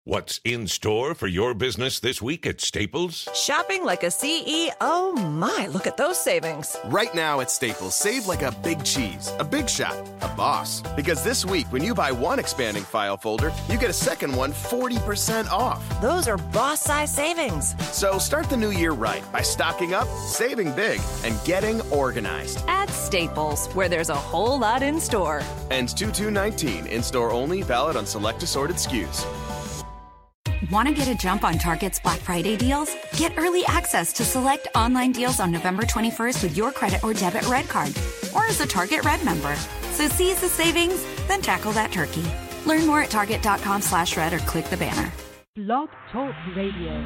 What's in store for your business this week at Staples? Shopping like a CEO? My, look at those savings. Right now at Staples, save like a big cheese, a big shot, a boss. Because this week, when you buy one expanding file folder, you get a second one 40% off. Those are boss-size savings. So start the new year right by stocking up, saving big, and getting organized. At Staples, where there's a whole lot in store. Ends 2/2/19, in-store only, valid on select assorted SKUs. Want to get a jump on Target's Black Friday deals? Get early access to select online deals on November 21st with your credit or debit Red card, or as a Target Red member. So seize the savings, then tackle that turkey. Learn more at target.com/red or click the banner. Blog Talk Radio.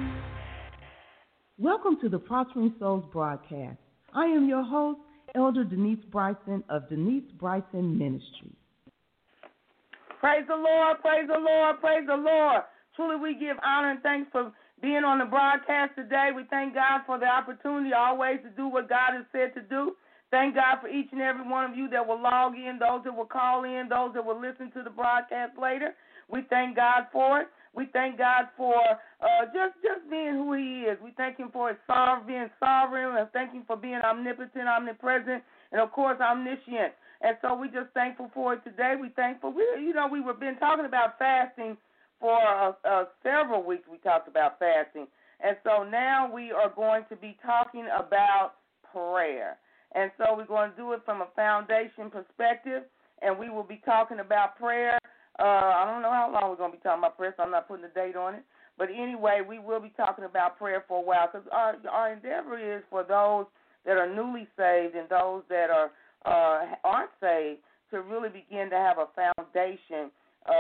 Welcome to the Prospering Souls broadcast. I am your host, Elder Denise Bryson of Denise Bryson Ministries. Praise the Lord, praise the Lord, praise the Lord. Truly, we give honor and thanks for being on the broadcast today. We thank God for the opportunity always to do what God has said to do. Thank God for each and every one of you that will log in, those that will call in, those that will listen to the broadcast later. We thank God for it. We thank God for just being who He is. We thank Him for His being sovereign. We thank Him for being omnipotent, omnipresent, and, of course, omniscient. And so we just thankful for it today. We thankful. We've been talking about fasting for several weeks. We talked about fasting. And so now we are going to be talking about prayer. And so we're going to do it from a foundation perspective, and we will be talking about prayer. I don't know how long we're going to be talking about prayer, so I'm not putting a date on it. But anyway, we will be talking about prayer for a while, because our endeavor is for those that are newly saved and those that aren't saved to really begin to have a foundation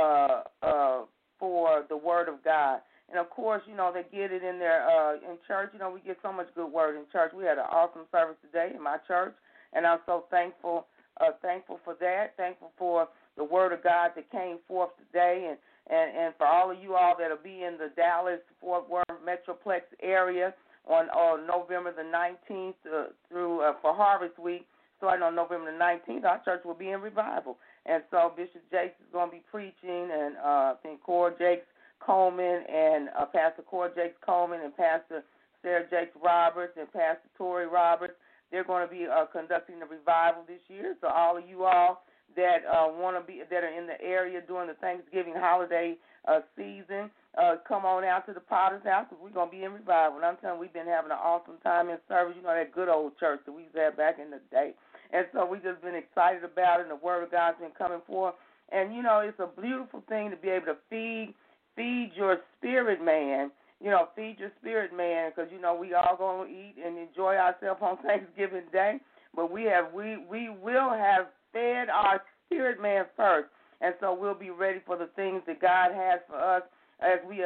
for the Word of God. And, of course, they get it in their in church. We get so much good word in church. We had an awesome service today in my church, and I'm so thankful for that, thankful for the Word of God that came forth today, and for all of you all that will be in the Dallas-Fort Worth Metroplex area on November the 19th through for Harvest Week. Starting on November the 19th, our church will be in revival. And so Bishop Jakes is going to be preaching, and I think Cora Jakes Coleman and Pastor Cora Jakes Coleman and Pastor Sarah Jakes Roberts and Pastor Tori Roberts, they're going to be conducting the revival this year. So all of you all that that are in the area during the Thanksgiving holiday season, come on out to the Potter's House, because we're going to be in revival. And I'm telling you, we've been having an awesome time in service. That good old church that we used to have back in the day. And so we've just been excited about it, and the Word of God's been coming forth. And, it's a beautiful thing to be able to feed your spirit man, feed your spirit man, because, we all going to eat and enjoy ourselves on Thanksgiving Day. But we will have fed our spirit man first. And so we'll be ready for the things that God has for us as we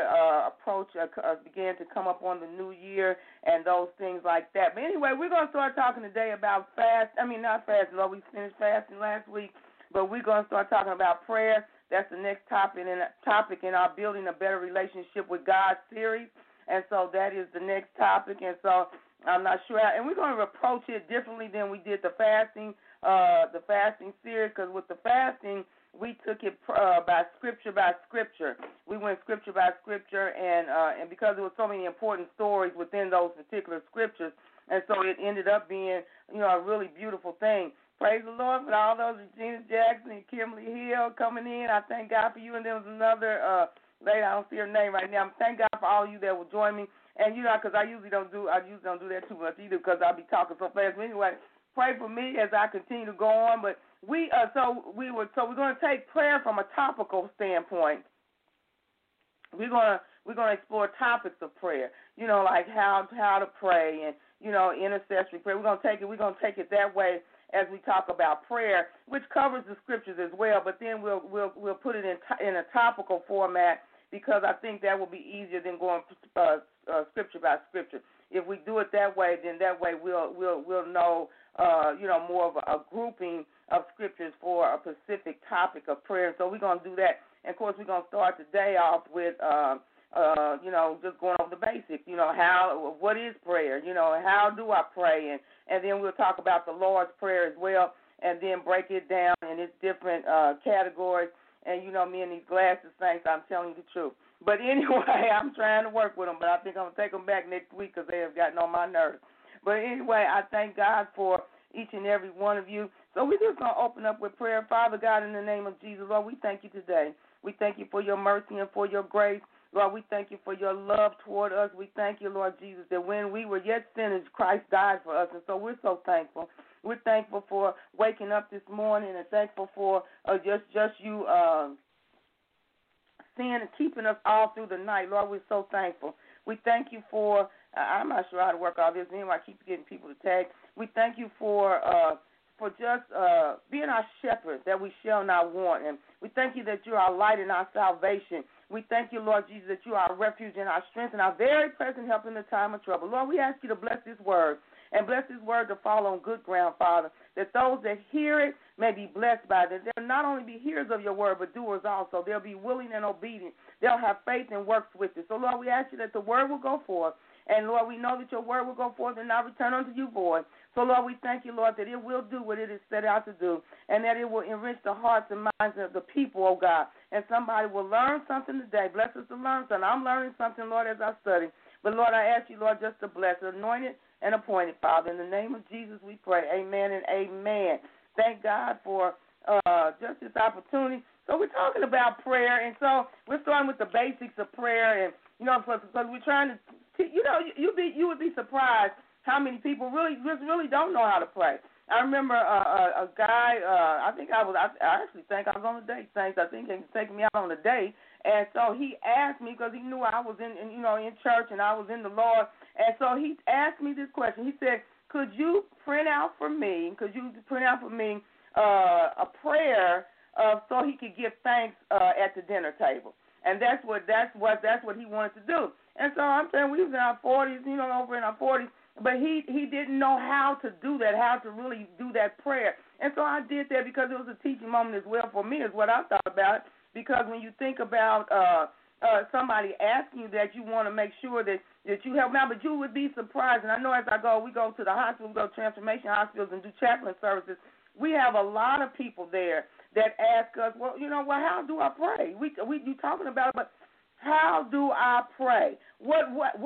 begin to come up on the new year and those things like that. But anyway, we're going to start talking today about not fasting, though we finished fasting last week, but we're going to start talking about prayer. That's the next topic in our Building a Better Relationship with God series. And so that is the next topic. And so I'm not sure how, and we're going to approach it differently than we did the fasting series, because with the fasting, we took it by scripture. We went scripture by scripture, and because there were so many important stories within those particular scriptures, and so it ended up being, a really beautiful thing. Praise the Lord for all those, Regina Jackson and Kimberly Hill coming in. I thank God for you. And there was another lady, I don't see her name right now. Thank God for all of you that will join me. And because I usually don't do that too much either, because I'll be talking so fast. But anyway, pray for me as I continue to go on. But we're going to take prayer from a topical standpoint. We're going to explore topics of prayer. Like how to pray and intercessory prayer. We're going to take it that way as we talk about prayer, which covers the scriptures as well. But then we'll put it in a topical format, because I think that will be easier than going scripture by scripture. If we do it that way, then that way we'll know more of a grouping of scriptures for a specific topic of prayer. So we're going to do that. And of course, we're going to start today off with just going over the basics. What is prayer? How do I pray? And then we'll talk about the Lord's Prayer as well, and then break it down in its different categories. And me and these glasses saints, I'm telling you the truth. But anyway, I'm trying to work with them, but I think I'm going to take them back next week because they have gotten on my nerves. But anyway, I thank God for each and every one of you. So we're just going to open up with prayer. Father God, in the name of Jesus, Lord, we thank you today. We thank you for your mercy and for your grace. Lord, we thank you for your love toward us. We thank you, Lord Jesus, that when we were yet sinners, Christ died for us. And so we're so thankful. We're thankful for waking up this morning and thankful for just you seeing and keeping us all through the night. Lord, we're so thankful. We thank you for, I'm not sure how to work all this. Anyway, I keep getting people to tag. We thank you for just being our shepherd that we shall not want. And we thank you that you are our light and our salvation. We thank you, Lord Jesus, that you are our refuge and our strength and our very present help in the time of trouble. Lord, we ask you to bless this word and bless this word to fall on good ground, Father, that those that hear it may be blessed by it. They'll not only be hearers of your word, but doers also. They'll be willing and obedient. They'll have faith and works with it. So, Lord, we ask you that the word will go forth. And, Lord, we know that your word will go forth and not return unto you void. So, Lord, we thank you, Lord, that it will do what it is set out to do and that it will enrich the hearts and minds of the people, oh God. And somebody will learn something today. Bless us to learn something. I'm learning something, Lord, as I study. But, Lord, I ask you, Lord, just to bless, anointed and appointed, Father. In the name of Jesus we pray. Amen and amen. Thank God for just this opportunity. So we're talking about prayer, and so we're starting with the basics of prayer, and, you know, because we're trying to, you would be surprised how many people really don't know how to pray. I remember a guy. I actually think I was on a date. Saints, I think he was taking me out on a date, and so he asked me because he knew I was in church and I was in the Lord, and so he asked me this question. He said, "Could you print out for me? A prayer so he could give thanks at the dinner table?" And that's what he wanted to do. And so I'm saying we was in our 40s, over in our 40s, but he didn't know how to do that, how to really do that prayer. And so I did that because it was a teaching moment as well for me, is what I thought about it. Because when you think about somebody asking you that, you want to make sure that you help them out, but you would be surprised. And I know as we go to the hospital, we go to transformation hospitals and do chaplain services, we have a lot of people there that ask us, well, how do I pray? You talking about it, but how do I pray? What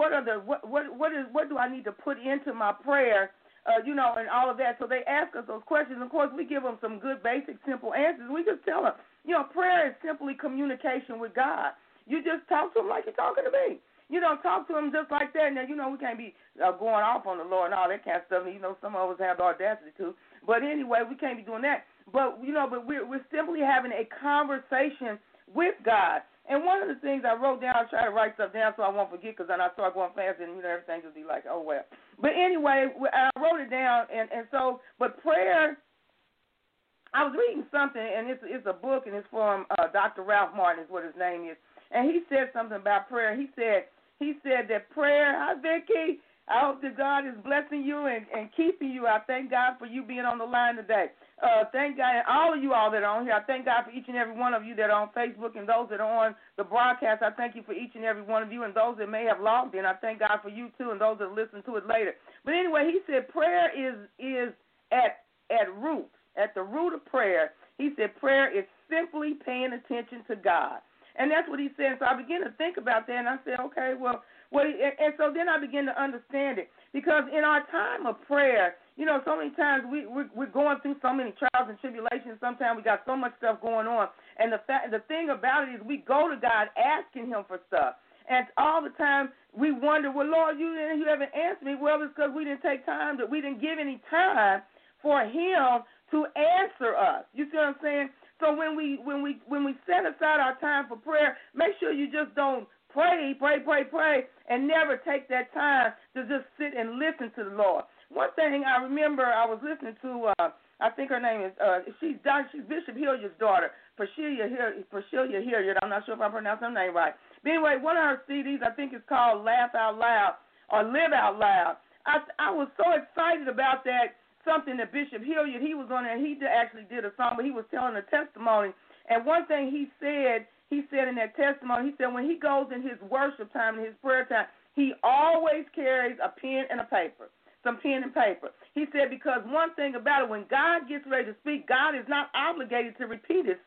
do I need to put into my prayer? And all of that. So they ask us those questions. Of course, we give them some good, basic, simple answers. We just tell them, prayer is simply communication with God. You just talk to him like you're talking to me. Talk to him just like that. Now, we can't be going off on the Lord and all that kind of stuff. Some of us have the audacity to. But anyway, we can't be doing that. But we're simply having a conversation with God. And one of the things I wrote down, I try to write stuff down so I won't forget, because then I start going fast and everything will be like, oh well. But anyway, I wrote it down, and so, but prayer, I was reading something, and it's a book, and it's from Dr. Ralph Martin is what his name is, and he said something about prayer. He said that prayer, hi Vicky, I hope that God is blessing you and keeping you. I thank God for you being on the line today. Thank God, and all of you all that are on here. I thank God for each and every one of you that are on Facebook and those that are on the broadcast. I thank you for each and every one of you, and those that may have logged in. I thank God for you too, and those that listen to it later. But anyway, he said prayer is at the root of prayer. He said prayer is simply paying attention to God. And that's what he said. So I began to think about that, and I said, okay, well, and so then I began to understand it. Because in our time of prayer, so many times we're going through so many trials and tribulations. Sometimes we got so much stuff going on. And the thing about it is we go to God asking him for stuff. And all the time we wonder, well, Lord, you haven't answered me. Well, it's because we didn't take time, that we didn't give any time for him to answer us. You see what I'm saying? So when we set aside our time for prayer, make sure you just don't pray, and never take that time to just sit and listen to the Lord. One thing I remember, I was listening to, I think her name is, she's Bishop Hilliard's daughter, Priscilla Hilliard. I'm not sure if I pronounced her name right. But anyway, one of her CDs, I think it's called Laugh Out Loud or Live Out Loud. I was so excited about that, something that Bishop Hilliard, he was on there, he actually did a song, but he was telling a testimony. And one thing he said in that testimony, he said when he goes in his worship time, in his prayer time, he always carries a pen and a paper, some pen and paper. He said because one thing about it, when God gets ready to speak, God is not obligated to repeat himself.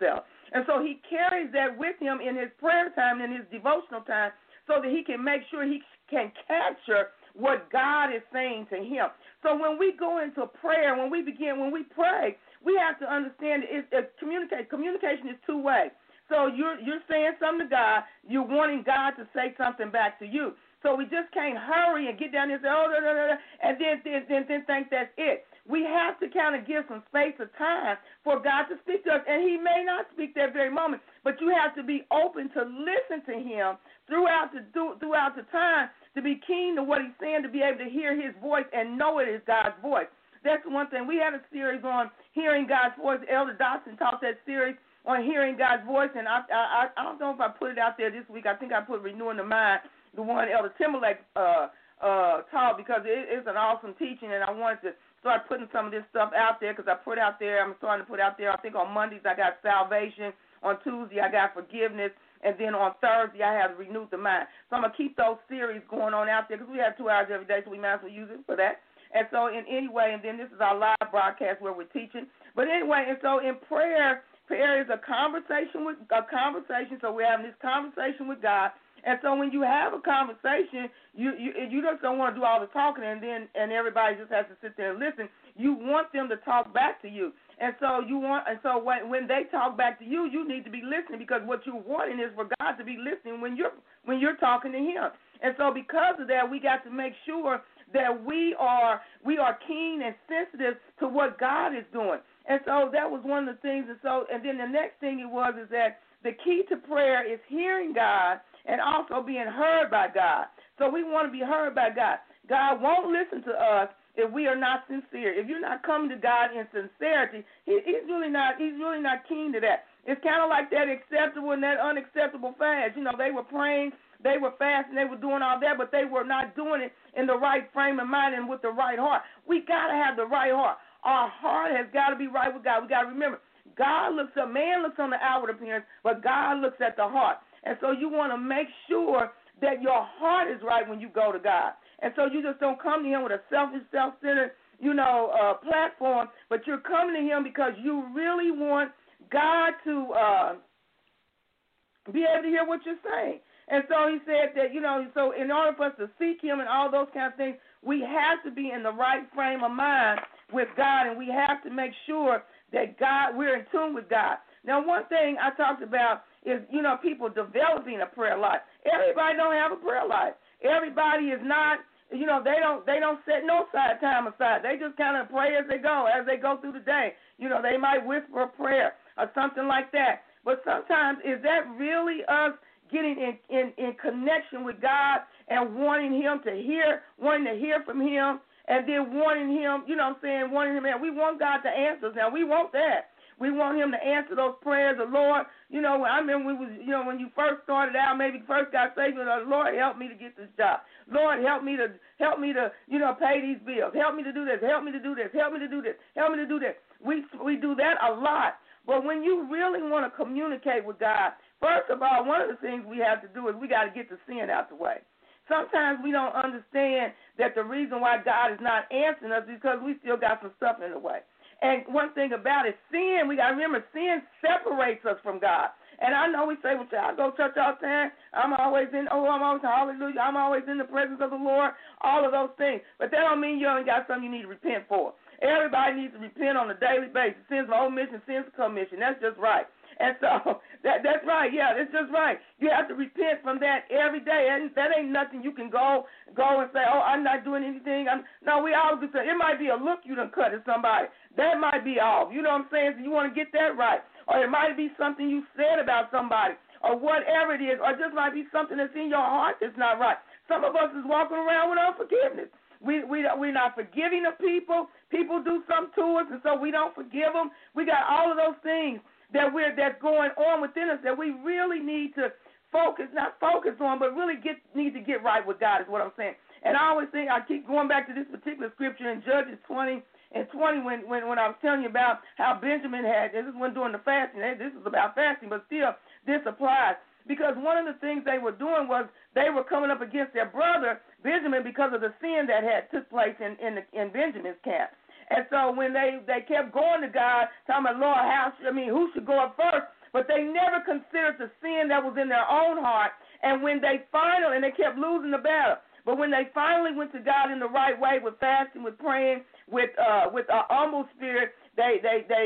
And so he carries that with him in his prayer time, in his devotional time, so that he can make sure he can capture what God is saying to him. So when we go into prayer, when we pray, we have to understand communication is two-way. So you're saying something to God, you're wanting God to say something back to you. So we just can't hurry and get down there and say, and then think that's it. We have to kind of give some space of time for God to speak to us, and he may not speak that very moment, but you have to be open to listen to him throughout the time, to be keen to what he's saying, to be able to hear his voice and know it is God's voice. That's one thing. We had a series on hearing God's voice. Elder Dotson taught that series on hearing God's voice, and I don't know if I put it out there this week. I think I put Renewing the Mind, the one Elder Timberlake taught, because it's an awesome teaching, and I wanted to start putting some of this stuff out there, because I'm starting to put out there, I think on Mondays I got salvation, on Tuesday I got forgiveness, and then on Thursday I have Renewed the Mind. So I'm going to keep those series going on out there, because we have 2 hours every day, so we might as well use it for that. And so and then this is our live broadcast where we're teaching. But anyway, and so in prayer is a conversation. So we're having this conversation with God. And so when you have a conversation, you just don't want to do all the talking and everybody just has to sit there and listen. You want them to talk back to you. And so when they talk back to you, you need to be listening, because what you're wanting is for God to be listening when you're talking to him. And so because of that, we got to make sure that we are keen and sensitive to what God is doing. And so that was one of the things. And then the next thing is that the key to prayer is hearing God and also being heard by God. So we want to be heard by God. God won't listen to us if we are not sincere. If you're not coming to God in sincerity, he's really not keen to that. It's kind of like that acceptable and that unacceptable fast. They were praying, they were fasting, they were doing all that, but they were not doing it in the right frame of mind and with the right heart. We got to have the right heart. Our heart has got to be right with God. We got to remember, man looks on the outward appearance, but God looks at the heart. And so you want to make sure that your heart is right when you go to God. And so you just don't come to him with a selfish, self-centered, platform, but you're coming to him because you really want God to be able to hear what you're saying. And so he said that, so in order for us to seek him and all those kind of things, we have to be in the right frame of mind with God, and we have to make sure that we're in tune with God. Now, one thing I talked about is, people developing a prayer life. Everybody don't have a prayer life. Everybody is not, they don't set no time aside. They just kind of pray as they go through the day. They might whisper a prayer or something like that. But sometimes, is that really us getting in connection with God and wanting to hear from him, and then wanting him, wanting him, we want God to answer us. Now, we want that. We want him to answer those prayers. The Lord, I remember when you first started out, maybe first got saved, Lord, help me to get this job. Lord, help me to pay these bills. Help me to do this. Help me to do this. Help me to do this. Help me to do this. We do that a lot. But when you really want to communicate with God, first of all, one of the things we have to do is we got to get the sin out the way. Sometimes we don't understand that the reason why God is not answering us is because we still got some stuff in the way. And one thing about it, sin, we got to remember, sin separates us from God. And I know we say, well, I go to church all the time. I'm always hallelujah. I'm always in the presence of the Lord, all of those things. But that don't mean you ain't got something you need to repent for. Everybody needs to repent on a daily basis. Sins of omission, sins of commission. That's just right. And so that's right. Yeah, that's just right. You have to repent from that every day. And that ain't nothing you can go and say, oh, I'm not doing anything. No, we all do. It might be a look you done cut at somebody. That might be off. You know what I'm saying? So you want to get that right. Or it might be something you said about somebody, or whatever it is, or it just might be something that's in your heart that's not right. Some of us is walking around with unforgiveness. We're not forgiving of people. People do something to us, and so we don't forgive them. We got all of those things that's going on within us that we really need to not focus on, but really need to get right with God is what I'm saying. And I always think, I keep going back to this particular scripture in Judges 20 when I was telling you about how Benjamin this is when doing the fasting. This is about fasting, but still this applies. Because one of the things they were doing was they were coming up against their brother, Benjamin, because of the sin that had took place in Benjamin's camp. And so when they kept going to God, talking about, Lord, who should go up first? but they never considered the sin that was in their own heart. And when they finally, and they kept losing the battle, but when they finally went to God in the right way, with fasting, with praying, with a humble spirit, they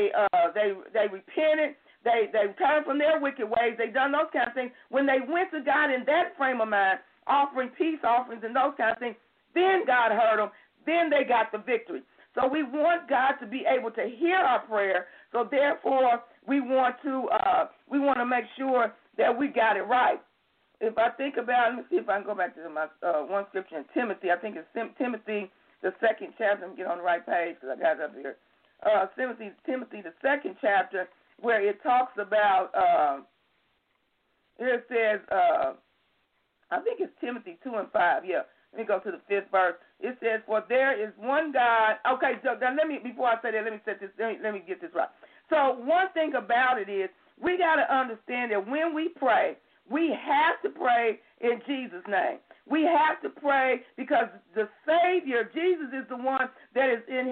repented. They turned from their wicked ways. They done those kind of things. When they went to God in that frame of mind, offering peace offerings and those kind of things, then God heard them. Then they got the victory. So we want God to be able to hear our prayer. So therefore, we want to make sure that we got it right. If I think about it, let me see if I can go back to my one scripture in Timothy. I think it's Timothy, the 2nd chapter. Let me get on the right page because I got it up here. Timothy, the 2nd chapter, where it talks about, here it says, I think it's Timothy 2 and 5. Yeah, let me go to the 5th verse. It says, "For there is one God." Okay, so let me, before I say that, let me get this right. So one thing about it is we got to understand that when we pray, we have to pray in Jesus' name. We have to pray because the Savior, Jesus, is the one that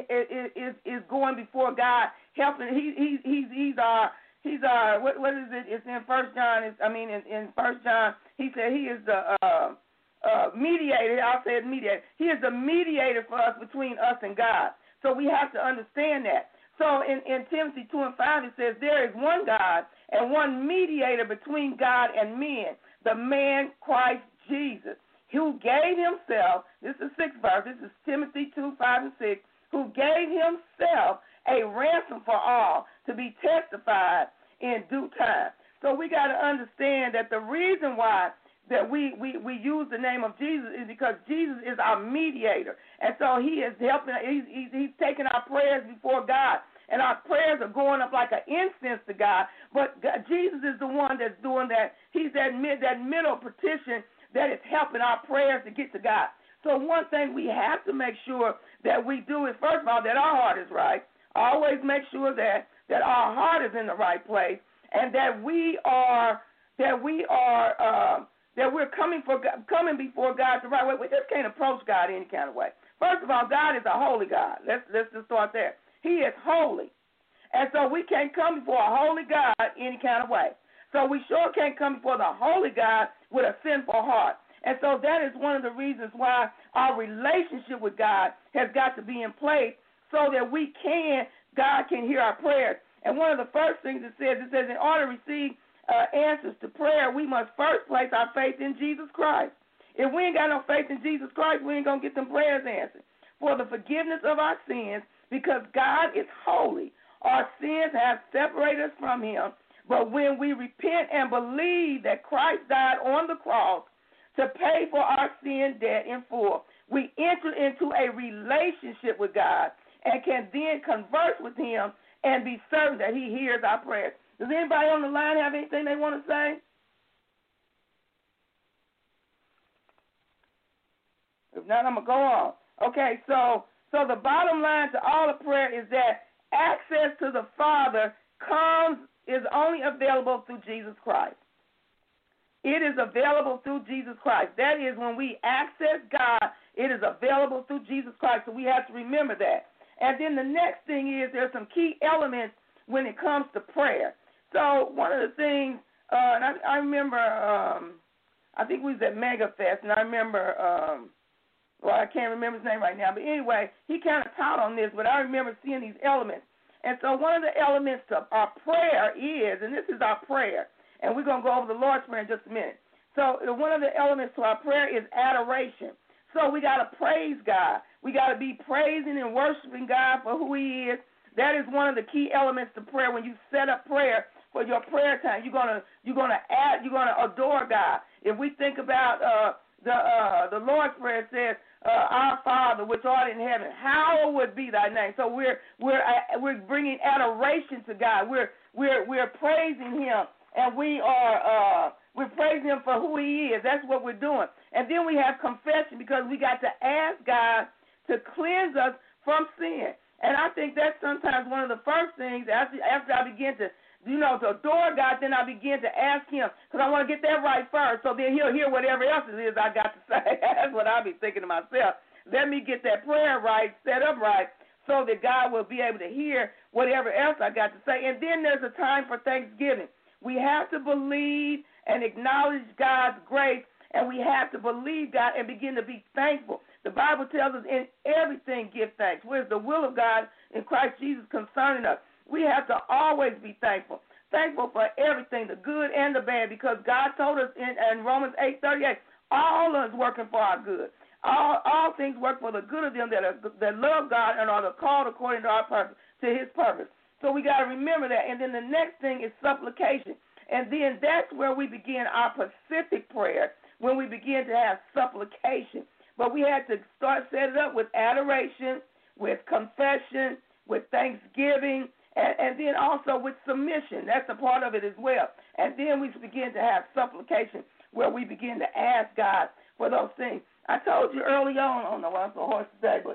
is going before God, helping. He's our what is it? It's in 1 John. In 1 John, he said he is the mediator. I'll say it, mediator. He is the mediator for us, between us and God. So we have to understand that. So in Timothy 2 and 5, it says, "There is one God and one mediator between God and men, the man Christ Jesus, who gave himself," this is 6th verse, this is Timothy 2, 5 and 6, "who gave himself a ransom for all, to be testified in due time." So we got to understand that the reason why that we use the name of Jesus is because Jesus is our mediator. And so he is helping, he's taking our prayers before God. And our prayers are going up like an incense to God. But God, Jesus is the one that's doing that. He's that middle petition that is helping our prayers to get to God. So one thing we have to make sure that we do is, first of all, that our heart is right. Always make sure that our heart is in the right place, and that we're coming before God the right way. We just can't approach God any kind of way. First of all, God is a holy God. Let's just start there. He is holy. And so we can't come before a holy God any kind of way. So we sure can't come before the holy God with a sinful heart. And so that is one of the reasons why our relationship with God has got to be in place, so that God can hear our prayers. And one of the first things it says, in order to receive answers to prayer, we must first place our faith in Jesus Christ. If we ain't got no faith in Jesus Christ, we ain't going to get them prayers answered. For the forgiveness of our sins, because God is holy, our sins have separated us from him. But when we repent and believe that Christ died on the cross to pay for our sin debt in full, we enter into a relationship with God and can then converse with him and be certain that he hears our prayers. Does anybody on the line have anything they want to say? If not, I'm going to go on. Okay, so the bottom line to all of prayer is that access to the Father is only available through Jesus Christ. It is available through Jesus Christ. That is, when we access God, it is available through Jesus Christ. So we have to remember that. And then the next thing is there's some key elements when it comes to prayer. So one of the things, and I remember, I think we was at MegaFest, and I remember, I can't remember his name right now, but anyway, he kind of taught on this, but I remember seeing these elements. And so one of the elements to our prayer is, and this is our prayer, and we're going to go over the Lord's Prayer in just a minute. So one of the elements to our prayer is adoration. So we got to praise God. We got to be praising and worshiping God for who he is. That is one of the key elements to prayer. When you set up prayer for your prayer time, you're gonna adore God. If we think about the Lord's Prayer, it says, "Our Father which art in heaven, hallowed be thy name." So we're bringing adoration to God. We're praising him, and we're praising him for who he is. That's what we're doing. And then we have confession, because we got to ask God to cleanse us from sin. And I think that's sometimes one of the first things after I begin to, to adore God, then I begin to ask him, because I want to get that right first, so then he'll hear whatever else it is I got to say. That's what I'll be thinking to myself. Let me get that prayer right, set up right, so that God will be able to hear whatever else I got to say. And then there's a time for thanksgiving. We have to believe and acknowledge God's grace, and we have to believe God and begin to be thankful. The Bible tells us in everything give thanks. Where's the will of God in Christ Jesus concerning us? We have to always be thankful. Thankful for everything, the good and the bad, because God told us in Romans 8:38, all is working for our good. All things work for the good of them that love God and are called according to our purpose, to his purpose. So we got to remember that. And then the next thing is supplication. And then that's where we begin our specific prayer, when we begin to have supplication. But we had to set it up with adoration, with confession, with thanksgiving, and then also with submission. That's a part of it as well. And then we begin to have supplication, where we begin to ask God for those things. I told you early on, I don't know why I'm so hoarse today, but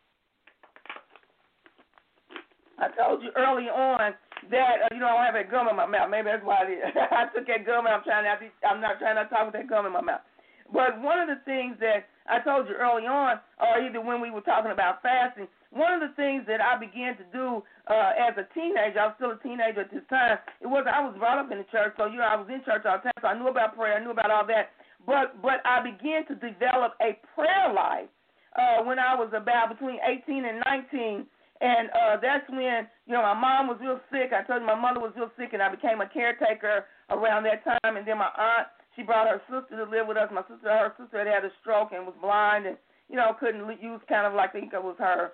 I told you early on that, I don't have that gum in my mouth. Maybe that's why it is. I took that gum and I'm not trying to talk with that gum in my mouth. But one of the things that I told you early on, or either when we were talking about fasting, one of the things that I began to do as a teenager, I was still a teenager at this time, I was brought up in the church, so, I was in church all the time, so I knew about prayer, I knew about all that. But I began to develop a prayer life when I was about between 18 and 19, and that's when, my mom was real sick. I told you my mother was real sick, and I became a caretaker around that time, and then my aunt, she brought her sister to live with us. Her sister had a stroke and was blind and, couldn't use kind of like, I think it was her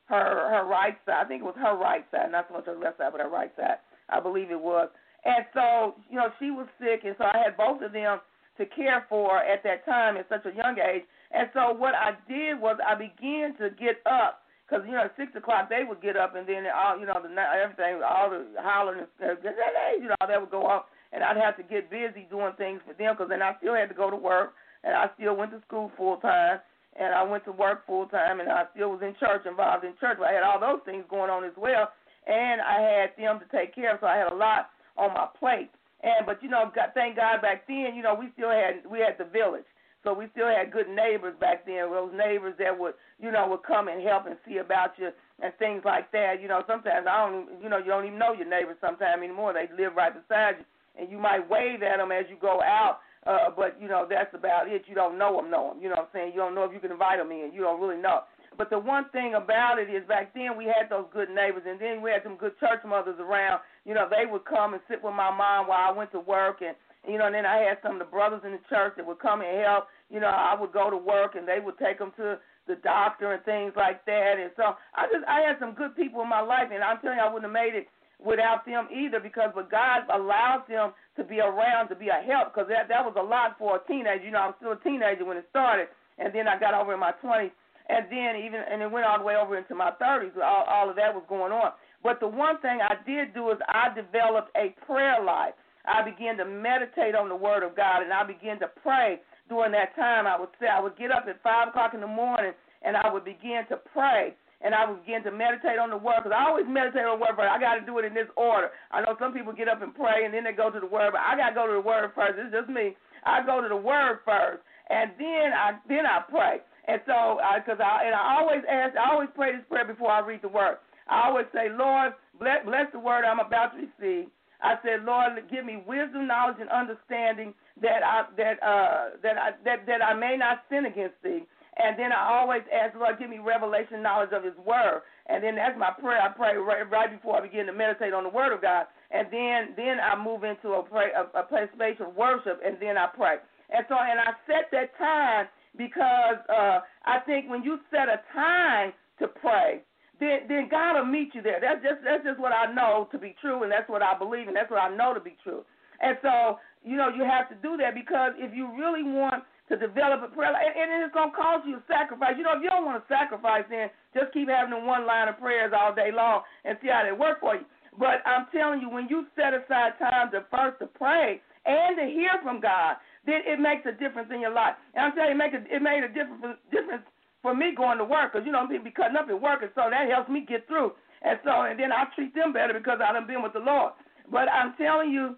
right side. I think it was her right side, not so much her left side, but her right side. I believe it was. And so, she was sick, and so I had both of them to care for at that time at such a young age. And so what I did was I began to get up, because, at 6 o'clock they would get up, and then, everything, all the hollering, that would go off. And I'd have to get busy doing things for them, because then I still had to go to work, and I still went to school full-time, and I went to work full-time, and I still was involved in church. But I had all those things going on as well, and I had them to take care of, so I had a lot on my plate. But, thank God back then, we had the village. So we still had good neighbors back then, those neighbors that would come and help and see about you and things like that. Sometimes you don't even know your neighbors sometimes anymore. They live right beside you. And you might wave at them as you go out, but, that's about it. You don't know them. You know what I'm saying? You don't know if you can invite them in. You don't really know. But the one thing about it is back then we had those good neighbors, and then we had some good church mothers around. They would come and sit with my mom while I went to work, and then I had some of the brothers in the church that would come and help. I would go to work, and they would take them to the doctor and things like that. And so I had some good people in my life, and I'm telling you, I wouldn't have made it without them either, but God allows them to be around to be a help, because that was a lot for a teenager. I was still a teenager when it started, and then I got over in my 20s, and then it went all the way over into my 30s. All of that was going on. But the one thing I did do is I developed a prayer life. I began to meditate on the Word of God, and I began to pray during that time. I would get up at 5 o'clock in the morning, and I would begin to pray. And I would begin to meditate on the Word, because I always meditate on the Word, but I got to do it in this order. I know some people get up and pray, and then they go to the Word, but I got to go to the Word first. It's just me. I go to the Word first, and then I pray. And so, I always pray this prayer before I read the Word. I always say, Lord, bless the Word I'm about to receive. I said, Lord, give me wisdom, knowledge, and understanding that I may not sin against Thee. And then I always ask, Lord, give me revelation knowledge of His Word. And then that's my prayer. I pray right before I begin to meditate on the Word of God. And then I move into a space of worship, and then I pray. And I set that time because I think when you set a time to pray, then God will meet you there. That's just what I know to be true, and that's what I believe, and that's what I know to be true. And so, you have to do that, because if you really want to develop a prayer, and it's going to cost you a sacrifice. If you don't want to sacrifice, then just keep having the one line of prayers all day long and see how they work for you. But I'm telling you, when you set aside time to pray and to hear from God, then it makes a difference in your life. And I'm telling you, it made a difference for me going to work, because, people be cutting up at work, and so that helps me get through. And then I treat them better because I done been with the Lord. But I'm telling you,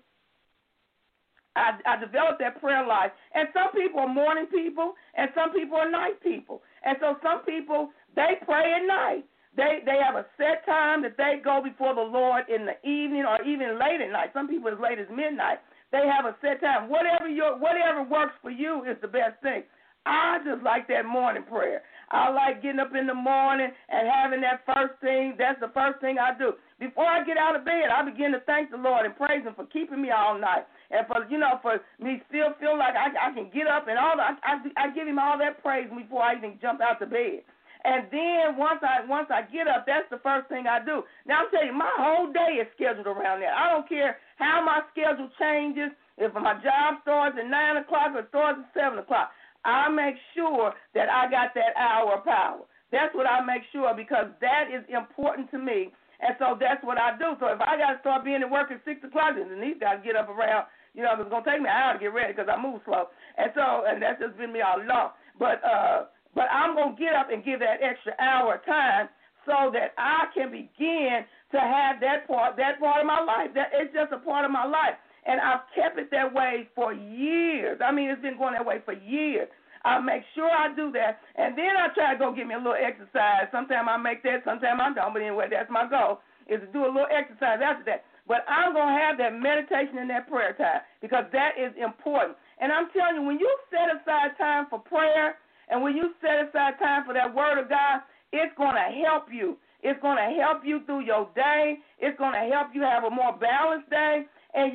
I developed that prayer life. And some people are morning people, and some people are night people. And so some people, they pray at night. They have a set time that they go before the Lord in the evening or even late at night. Some people as late as midnight. They have a set time. Whatever works for you is the best thing. I just like that morning prayer. I like getting up in the morning and having that first thing. That's the first thing I do. Before I get out of bed, I begin to thank the Lord and praise Him for keeping me all night. And for me still feel like I can get up and all that. I give Him all that praise before I even jump out the bed. And then once I get up, that's the first thing I do. Now, I'm telling you, my whole day is scheduled around that. I don't care how my schedule changes. If my job starts at 9 o'clock or starts at 7 o'clock, I make sure that I got that hour of power. That's what I make sure, because that is important to me. And so that's what I do. So if I got to start being at work at 6 o'clock, then these guys get up around, it's going to take me an hour to get ready because I move slow. And that's just been me all along. But I'm going to get up and give that extra hour of time so that I can begin to have that part of my life. It's just a part of my life. And I've kept it that way for years. I mean, it's been going that way for years. I make sure I do that, and then I try to go get me a little exercise. Sometimes I make that, sometimes I don't, but anyway, that's my goal, is to do a little exercise after that. But I'm going to have that meditation and that prayer time, because that is important. And I'm telling you, when you set aside time for prayer and when you set aside time for that word of God, it's going to help you. It's going to help you through your day. It's going to help you have a more balanced day. And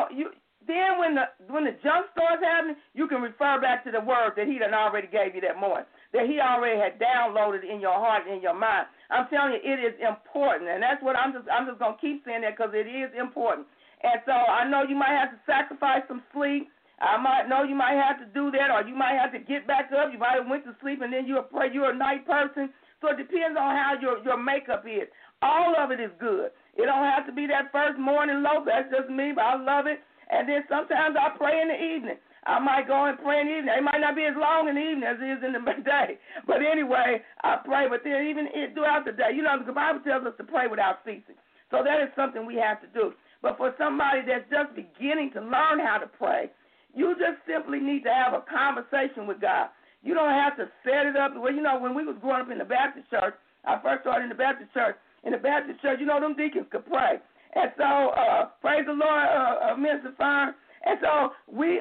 then when the jump starts happening, you can refer back to the word that He done already gave you that morning, that He already had downloaded in your heart and in your mind. I'm telling you, it is important, and that's what I'm just going to keep saying that, because it is important. And so I know you might have to sacrifice some sleep. I might know you might have to do that, or you might have to get back up. You might have went to sleep and then you're a night person. So it depends on how your makeup is. All of it is good. It don't have to be that first morning low. That's just me, but I love it. And then sometimes I pray in the evening. I might go and pray in the evening. It might not be as long in the evening as it is in the day. But anyway, I pray. But then even throughout the day, the Bible tells us to pray without ceasing. So that is something we have to do. But for somebody that's just beginning to learn how to pray, you just simply need to have a conversation with God. You don't have to set it up. Well, when we was growing up in the Baptist church, I first started in the Baptist church. In the Baptist church, them deacons could pray. And so, praise the Lord, Mr. Fern. And so they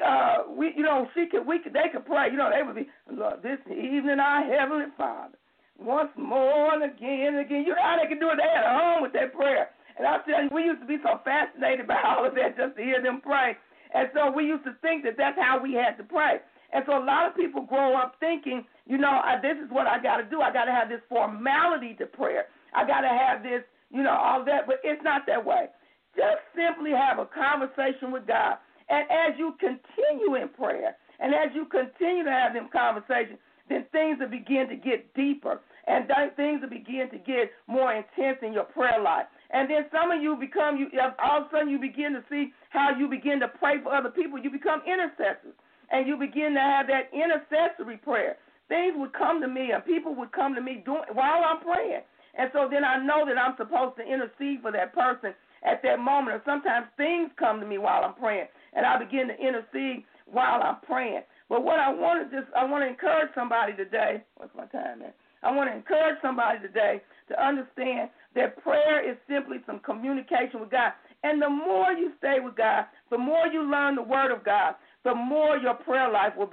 could pray. They would be, Lord, this evening our Heavenly Father, once more and again and again. You know how they could do it? They had a home with that prayer. And I tell you, we used to be so fascinated by all of that just to hear them pray. And so we used to think that that's how we had to pray. And so a lot of people grow up thinking, this is what I got to do. I got to have this formality to prayer. I got to have this, all that. But it's not that way. Just simply have a conversation with God. And as you continue in prayer and as you continue to have them conversations, then things will begin to get deeper and things will begin to get more intense in your prayer life. And then some of you all of a sudden you begin to see how you begin to pray for other people. You become intercessors. And you begin to have that intercessory prayer. Things would come to me and people would come to me while I'm praying. And so then I know that I'm supposed to intercede for that person at that moment. Or sometimes things come to me while I'm praying, and I begin to intercede while I'm praying. But what I want to encourage somebody today. What's my time, man? I want to encourage somebody today to understand that prayer is simply some communication with God. And the more you stay with God, the more you learn the Word of God, the more your prayer life will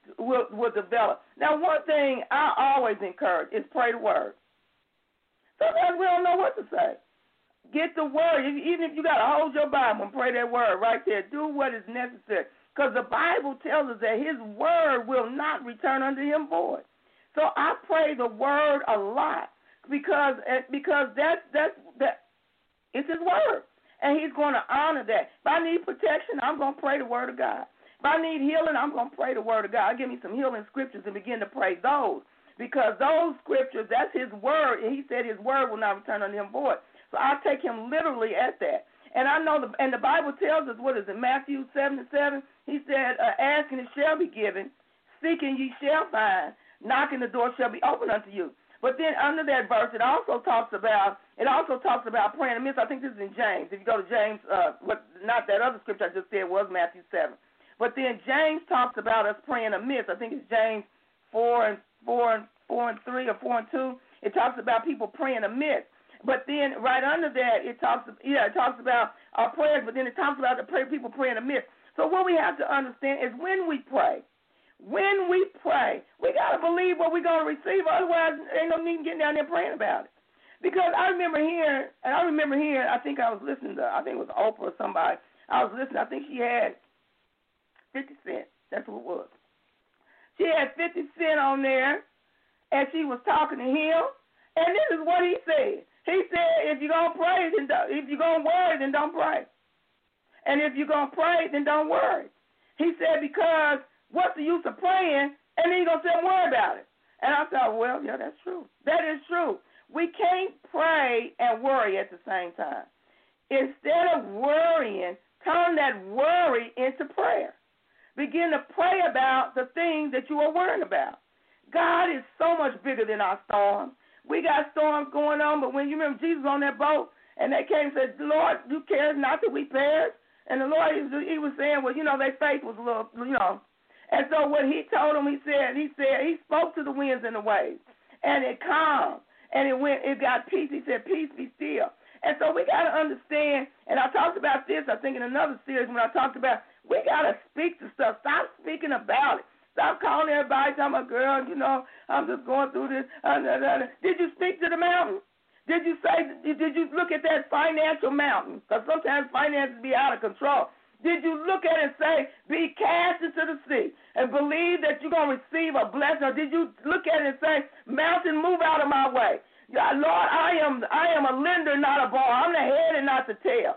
develop. Now, one thing I always encourage is pray the Word. Sometimes we don't know what to say. Get the Word. Even if you got to hold your Bible and pray that Word right there, do what is necessary. Because the Bible tells us that His Word will not return unto Him void. So I pray the Word a lot because that's it's His Word. And He's going to honor that. If I need protection, I'm going to pray the Word of God. If I need healing, I'm going to pray the Word of God. Give me some healing scriptures and begin to pray those. Because those scriptures, that's His Word. And He said His Word will not return unto Him void. So I take Him literally at that. And I know, and the Bible tells us, what is it, Matthew 7:7? He said, asking it shall be given, seeking ye shall find, knocking the door shall be opened unto you. But then under that verse, it also talks about praying amiss. I think this is in James. If you go to James, not that other scripture I just said was Matthew 7. But then James talks about us praying amiss. I think it's James 4:3 or 4:2. It talks about people praying amiss. But then right under that, it talks about our prayers, but then it talks about people praying amiss. So what we have to understand is when we pray, we got to believe what we're going to receive. Otherwise, ain't no need in getting down there praying about it. Because I remember hearing, I think I was listening to, I think it was Oprah or somebody. I was listening. I think she had 50 Cent. That's who it was. She had 50 Cent on there, and she was talking to him. And this is what he said. He said, if you're going to pray, then if you're going to worry, then don't pray. And if you're going to pray, then don't worry. He said, because what's the use of praying, and then you're going to sit and worry about it. And I thought, well, yeah, that's true. That is true. We can't pray and worry at the same time. Instead of worrying, turn that worry into prayer. Begin to pray about the things that you are worrying about. God is so much bigger than our storms. We got storms going on, but when you remember Jesus on that boat, and they came and said, Lord, you care not that we perish? And the Lord, he was saying, well, their faith was a little, And so what he told them, he spoke to the winds and the waves, and it calmed, and it got peace. He said, peace, be still. And so we got to understand, and I talked about this, I think, in another series when I talked about we got to speak to stuff. Stop speaking about it. Stop calling everybody, talking about, girl, I'm just going through this. Did you speak to the mountain? Did you look at that financial mountain? Because sometimes finances be out of control. Did you look at it and say, be cast into the sea and believe that you're going to receive a blessing? Or did you look at it and say, mountain, move out of my way? Lord, I am a lender, not a borrower. I'm the head and not the tail.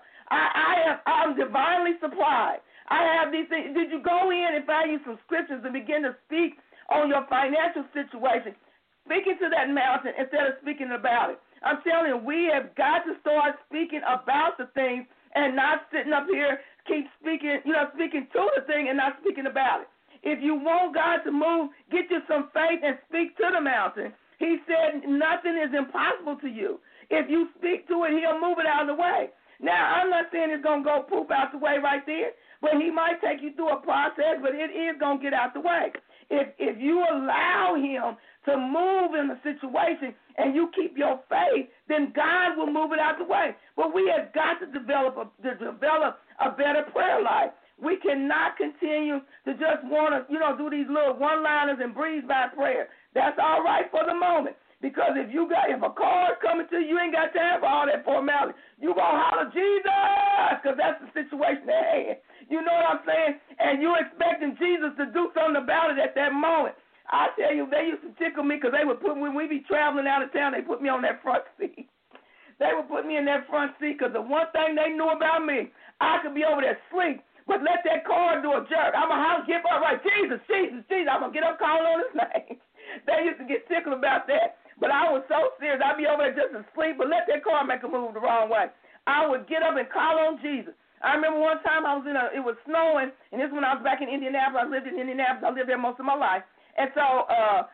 I'm divinely supplied. I have these things. Did you go in and find you some scriptures and begin to speak on your financial situation? Speaking to that mountain instead of speaking about it. I'm telling you, we have got to start speaking about the things and not sitting up here, keep speaking, speaking to the thing and not speaking about it. If you want God to move, get you some faith and speak to the mountain. He said nothing is impossible to you. If you speak to it, he'll move it out of the way. Now, I'm not saying it's going to go poop out the way right there, but he might take you through a process, but it is going to get out the way. If you allow him to move in the situation and you keep your faith, then God will move it out the way. But we have got to develop a better prayer life. We cannot continue to just want to, do these little one-liners and breeze by prayer. That's all right for the moment. Because if a car is coming to you, you ain't got time for all that formality. You going to holler, Jesus, because that's the situation at hand. You know what I'm saying? And you're expecting Jesus to do something about it at that moment. I tell you, they used to tickle me because when we be traveling out of town, they put me on that front seat. They would put me in that front seat because the one thing they knew about me, I could be over there asleep, but let that car do a jerk. I'm going to holler, get up, right, Jesus, Jesus, Jesus. I'm going to get up calling on his name. They used to get tickled about that. But I was so serious. I'd be over there just asleep, but let that car make a move the wrong way. I would get up and call on Jesus. I remember one time it was snowing, and this is when I was back in Indianapolis. I lived in Indianapolis. I lived there most of my life. And so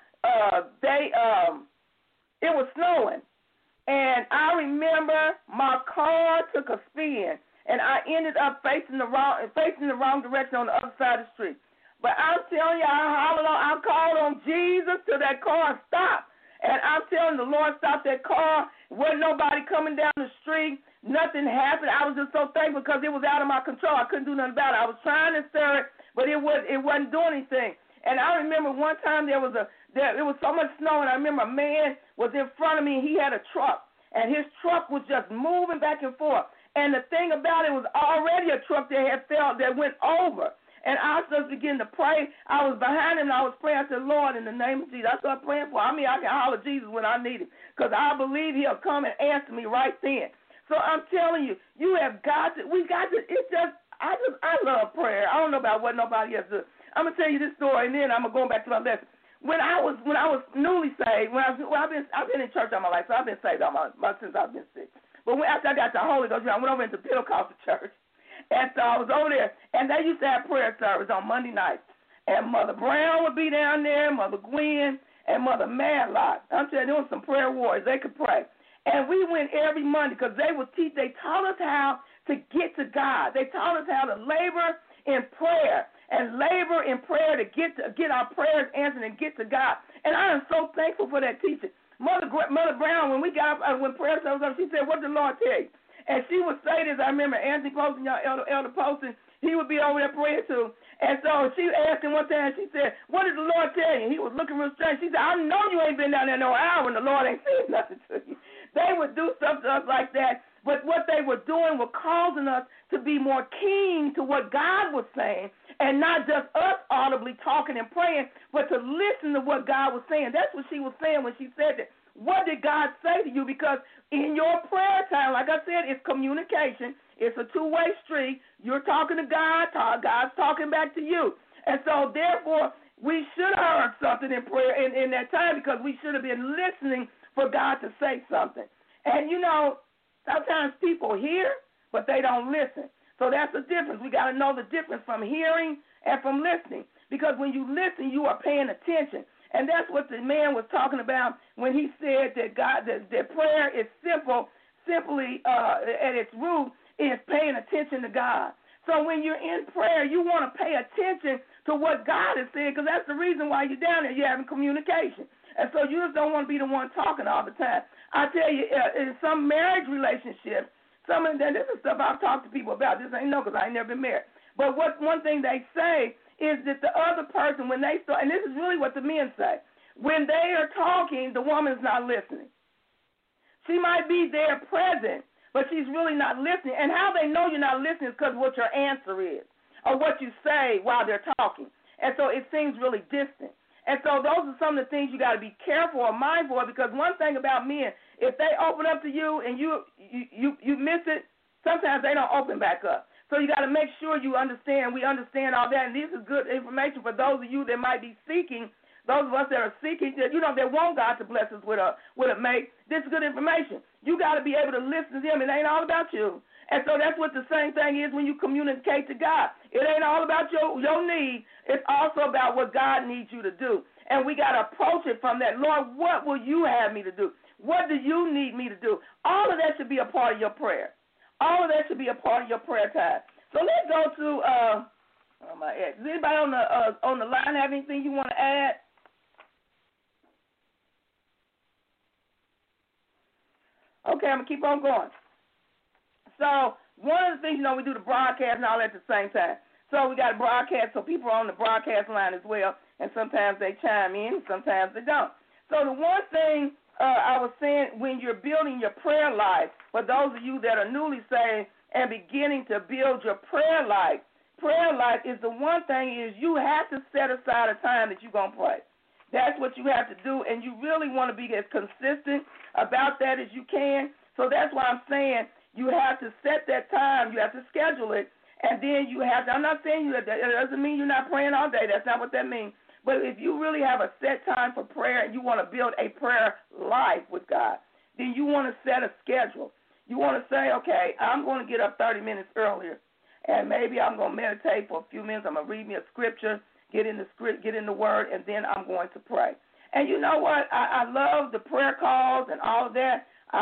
it was snowing. And I remember my car took a spin, and I ended up facing the wrong direction on the other side of the street. But I'm telling you, I called on Jesus till that car stopped. And I'm telling you, the Lord stopped that car. Wasn't nobody coming down the street. Nothing happened. I was just so thankful because it was out of my control. I couldn't do nothing about it. I was trying to stir it, but it wasn't doing anything. And I remember one time there was so much snow, and I remember a man was in front of me, and he had a truck, and his truck was just moving back and forth. And the thing about it was already a truck that went over. And I just began to pray. I was behind him, and I was praying. I said, Lord, in the name of Jesus. I started praying for him. I can holler Jesus when I need him because I believe he'll come and answer me right then. So I'm telling you, we got to, I love prayer. I don't know about what nobody else does. I'm going to tell you this story, and then I'm going back to my lesson. When I was newly saved, I've been in church all my life, so I've been saved since I've been sick. But after I got the Holy Ghost, I went over into Pentecostal church. And so I was over there, and they used to have prayer service on Monday nights. And Mother Brown would be down there, Mother Gwen, and Mother Madlock. I'm telling you, there were some prayer warriors. They could pray. And we went every Monday because they taught us how to get to God. They taught us how to labor in prayer and labor in prayer to get our prayers answered and get to God. And I am so thankful for that teaching. Mother Brown, when we got up, when prayer service was up, she said, what did the Lord tell you? And she would say this. I remember Anthony Poston, y'all, Elder Poston, he would be over there praying too. And so she asked him one time, she said, what did the Lord tell you? He was looking real strange. She said, I know you ain't been down there no hour and the Lord ain't saying nothing to you. They would do stuff to us like that, but what they were doing was causing us to be more keen to what God was saying, and not just us audibly talking and praying, but to listen to what God was saying. That's what she was saying when she said that. What did God say to you? Because in your prayer time, like I said, it's communication. It's a two-way street. You're talking to God. God's talking back to you. And so, therefore, we should have heard something in prayer in that time, because we should have been listening for God to say something. And, you know, sometimes people hear, but they don't listen. So that's the difference. We got to know the difference from hearing and from listening, because when you listen, you are paying attention. And that's what the man was talking about when he said that that prayer is simply at its root is paying attention to God. So when you're in prayer, you want to pay attention to what God is saying, because that's the reason why you're down there. You're having communication. And so you just don't want to be the one talking all the time. I tell you, in some marriage relationships, this is stuff I've talked to people about. This ain't because I ain't never been married. But one thing they say is that the other person, when they start, and this is really what the men say, when they are talking, the woman's not listening. She might be there present, but she's really not listening. And how they know you're not listening is because what your answer is or what you say while they're talking. And so it seems really distant. And so those are some of the things you got to be careful or mindful of, because one thing about men, if they open up to you and you miss it, sometimes they don't open back up. So you got to make sure we understand all that. And this is good information for those of you that might be seeking, those of us that are seeking, that want God to bless us with a mate. This is good information. You got to be able to listen to them. It ain't all about you. And so that's what the same thing is when you communicate to God. It ain't all about your need. It's also about what God needs you to do. And we got to approach it from that. Lord, what will you have me to do? What do you need me to do? All of that should be a part of your prayer. All of that should be a part of your prayer time. So let's go to does anybody on the line have anything you want to add? Okay, I'm going to keep on going. So one of the things, we do the broadcast and all at the same time. So we got a broadcast, so people are on the broadcast line as well, and sometimes they chime in, sometimes they don't. So the one thing I was saying, when you're building your prayer life, for those of you that are newly saved and beginning to build your prayer life is the one thing is you have to set aside a time that you're going to pray. That's what you have to do, and you really want to be as consistent about that as you can. So that's why I'm saying you have to set that time. You have to schedule it, and then you have to, I'm not saying that doesn't mean you're not praying all day. That's not what that means. But if you really have a set time for prayer and you want to build a prayer life with God, then you want to set a schedule. You want to say, okay, I'm going to get up 30 minutes earlier, and maybe I'm going to meditate for a few minutes. I'm going to read me a scripture, get in the Word, and then I'm going to pray. And you know what? I love the prayer calls and all of that.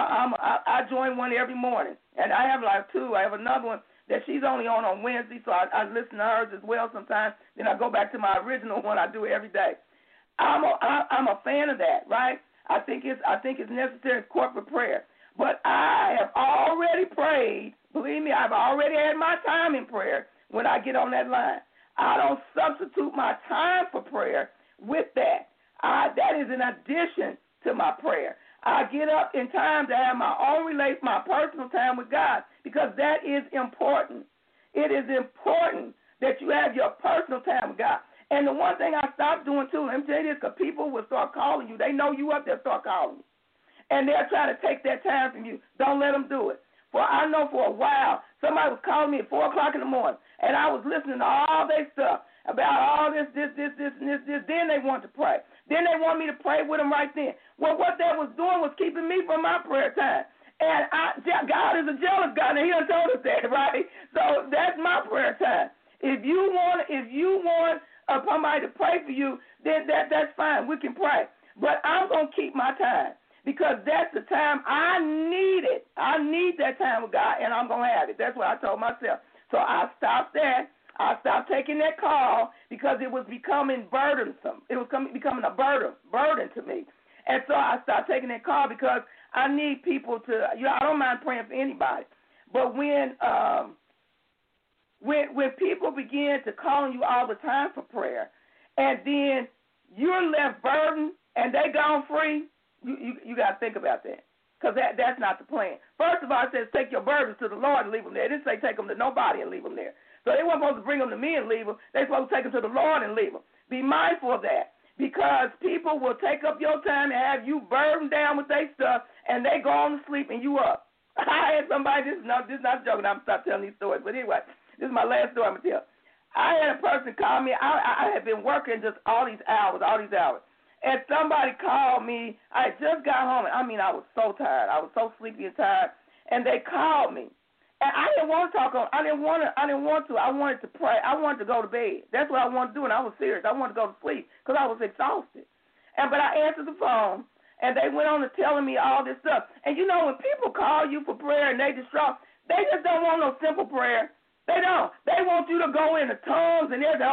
I join one every morning, and I have like two. I have another one that she's only on Wednesday, so I listen to hers as well sometimes. Then I go back to my original one. I do it every day. I'm a fan of that, right? I think it's necessary corporate prayer. But I have already prayed. Believe me, I've already had my time in prayer when I get on that line. I don't substitute my time for prayer with that. That is in addition to my prayer. I get up in time to have my personal time with God, because that is important. It is important that you have your personal time with God. And the one thing I stopped doing too, let me tell you this, because people will start calling you. They know you up there, start calling you. And they'll try to take that time from you. Don't let them do it. For I know for a while, somebody was calling me at 4 o'clock in the morning, and I was listening to all their stuff about all this. Then they want to pray. Then they want me to pray with them right then. Well, what that was doing was keeping me from my prayer time. And God is a jealous God, and He done told us that, right? So that's my prayer time. If you want somebody to pray for you, then that's fine. We can pray. But I'm going to keep my time, because that's the time I need it. I need that time with God, and I'm going to have it. That's what I told myself. So I stopped that. I stopped taking that call because it was becoming burdensome. It was becoming a burden to me. And so I started taking that call because I need people to, I don't mind praying for anybody. But when people begin to call you all the time for prayer, and then you're left burdened and they gone free, you got to think about that. Because that's not the plan. First of all, it says take your burdens to the Lord and leave them there. It didn't say take them to nobody and leave them there. So they weren't supposed to bring them to me and leave them. They're supposed to take them to the Lord and leave them. Be mindful of that, because people will take up your time and have you burdened down with their stuff, and they go on to sleep and you up. I had somebody, this is not joking, I'm stop telling these stories, but anyway, this is my last story I'm going to tell. I had a person call me. I had been working just all these hours. And somebody called me. I just got home. I mean, I was so tired. I was so sleepy and tired. And they called me. And I didn't want to talk on. I didn't want to. I wanted to pray. I wanted to go to bed. That's what I wanted to do, and I was serious. I wanted to go to sleep because I was exhausted. But I answered the phone, and they went on to telling me all this stuff. And, you know, when people call you for prayer and they distraught, they just don't want no simple prayer. They don't. They want you to go into tongues and they're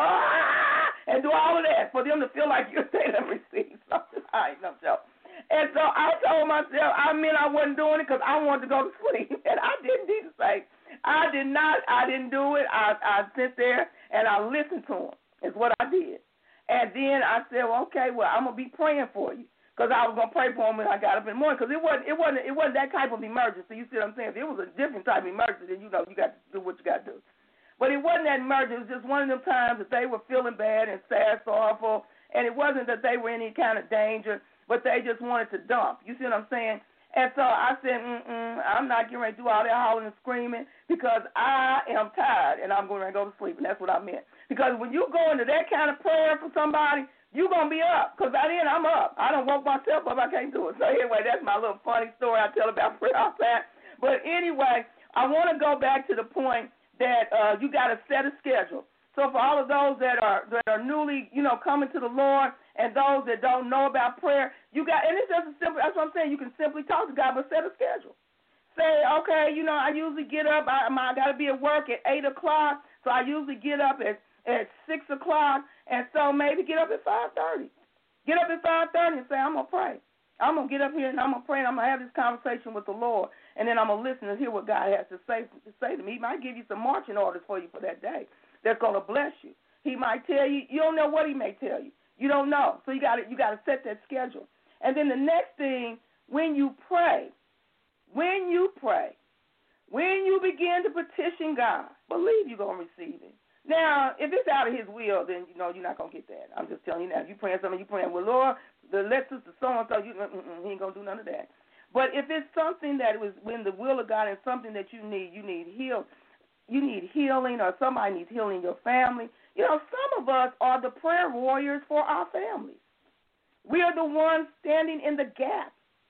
and do all of that for them to feel like you're saying and receive something. I ain't no joke. And so I told myself, I wasn't doing it because I wanted to go to sleep. And I didn't need to say, I didn't do it. I sit there and I listened to them is what I did. And then I said, well, okay, well, I'm going to be praying for you. Because I was going to pray for them when I got up in the morning. Because it wasn't that type of emergency. You see what I'm saying? If it was a different type of emergency, then you know you got to do what you got to do. But it wasn't that emergency. It was just one of them times that they were feeling bad and sad, sorrowful. And it wasn't that they were in any kind of danger, but they just wanted to dump. You see what I'm saying? And so I said, I'm not getting ready to do all that hollering and screaming because I am tired and I'm going to go to sleep. And that's what I meant. Because when you go into that kind of prayer for somebody, you're going to be up, because by then I'm up. I don't woke myself up. I can't do it. So anyway, that's my little funny story I tell about prayer off that. But anyway, I want to go back to the point that you got to set a schedule. So for all of those that are newly, coming to the Lord, and those that don't know about prayer, and it's just a simple, that's what I'm saying, you can simply talk to God, but set a schedule. Say, okay, I usually get up, I got to be at work at 8 o'clock, so I usually get up at 6 o'clock, and so maybe get up at 5:30. Get up at 5:30 and say, I'm going to pray. I'm going to get up here and I'm going to pray and I'm going to have this conversation with the Lord, and then I'm going to listen and hear what God has to say to me. He might give you some marching orders for you for that day that's going to bless you. He might tell you, you don't know what he may tell you. You don't know. So you got to set that schedule. And then the next thing, when you begin to petition God, believe you're going to receive it. Now, if it's out of his will, then, you're not going to get that. I'm just telling you now. If you're praying something, you're praying, well, Lord, let sister so-and-so, he ain't going to do none of that. But if it's something that was in the will of God and something that you need healing, or somebody needs healing in your family, some of us are the prayer warriors for our families. We are the ones standing in the gap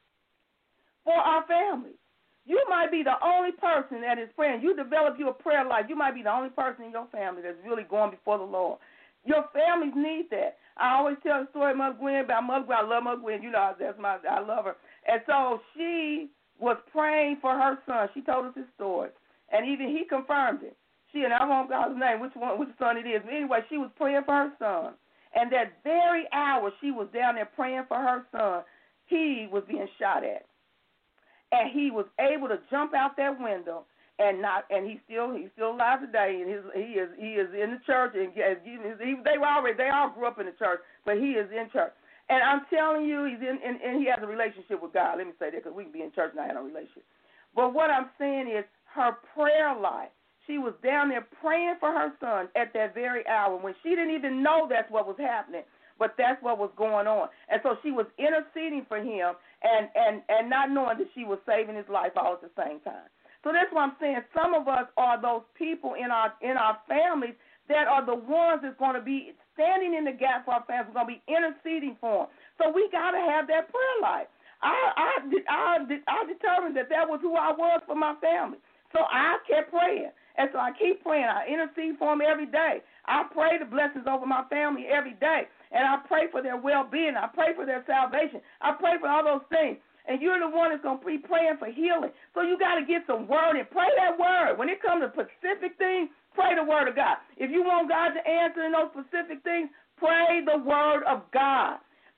for our families. You might be the only person that is praying. You develop your prayer life. You might be the only person in your family that's really going before the Lord. Your families need that. I always tell the story of Mother Gwen about Mother Gwen. I love Mother Gwen. I love her. And so she was praying for her son. She told us his story, and even he confirmed it. And I won't know his name, which son it is. But anyway, she was praying for her son, and that very hour she was down there praying for her son, he was being shot at. And he was able to jump out that window, and he's still alive today, and he is in the church, and they all grew up in the church, but he is in church. And I'm telling you, he's and he has a relationship with God. Let me say that, because we can be in church and not have no relationship. But what I'm saying is her prayer life. She was down there praying for her son at that very hour when she didn't even know that's what was happening. But that's what was going on. And so she was interceding for him and not knowing that she was saving his life all at the same time. So that's what I'm saying. Some of us are those people in our families that are the ones that's going to be standing in the gap for our families. We're going to be interceding for them. So we got to have that prayer life. I determined that was who I was for my family. So I kept praying. And so I keep praying. I intercede for them every day. I pray the blessings over my family every day. And I pray for their well-being. I pray for their salvation. I pray for all those things. And you're the one that's going to be praying for healing. So you got to get some word and pray that word. When it comes to specific things, pray the word of God. If you want God to answer in those specific things, pray the word of God.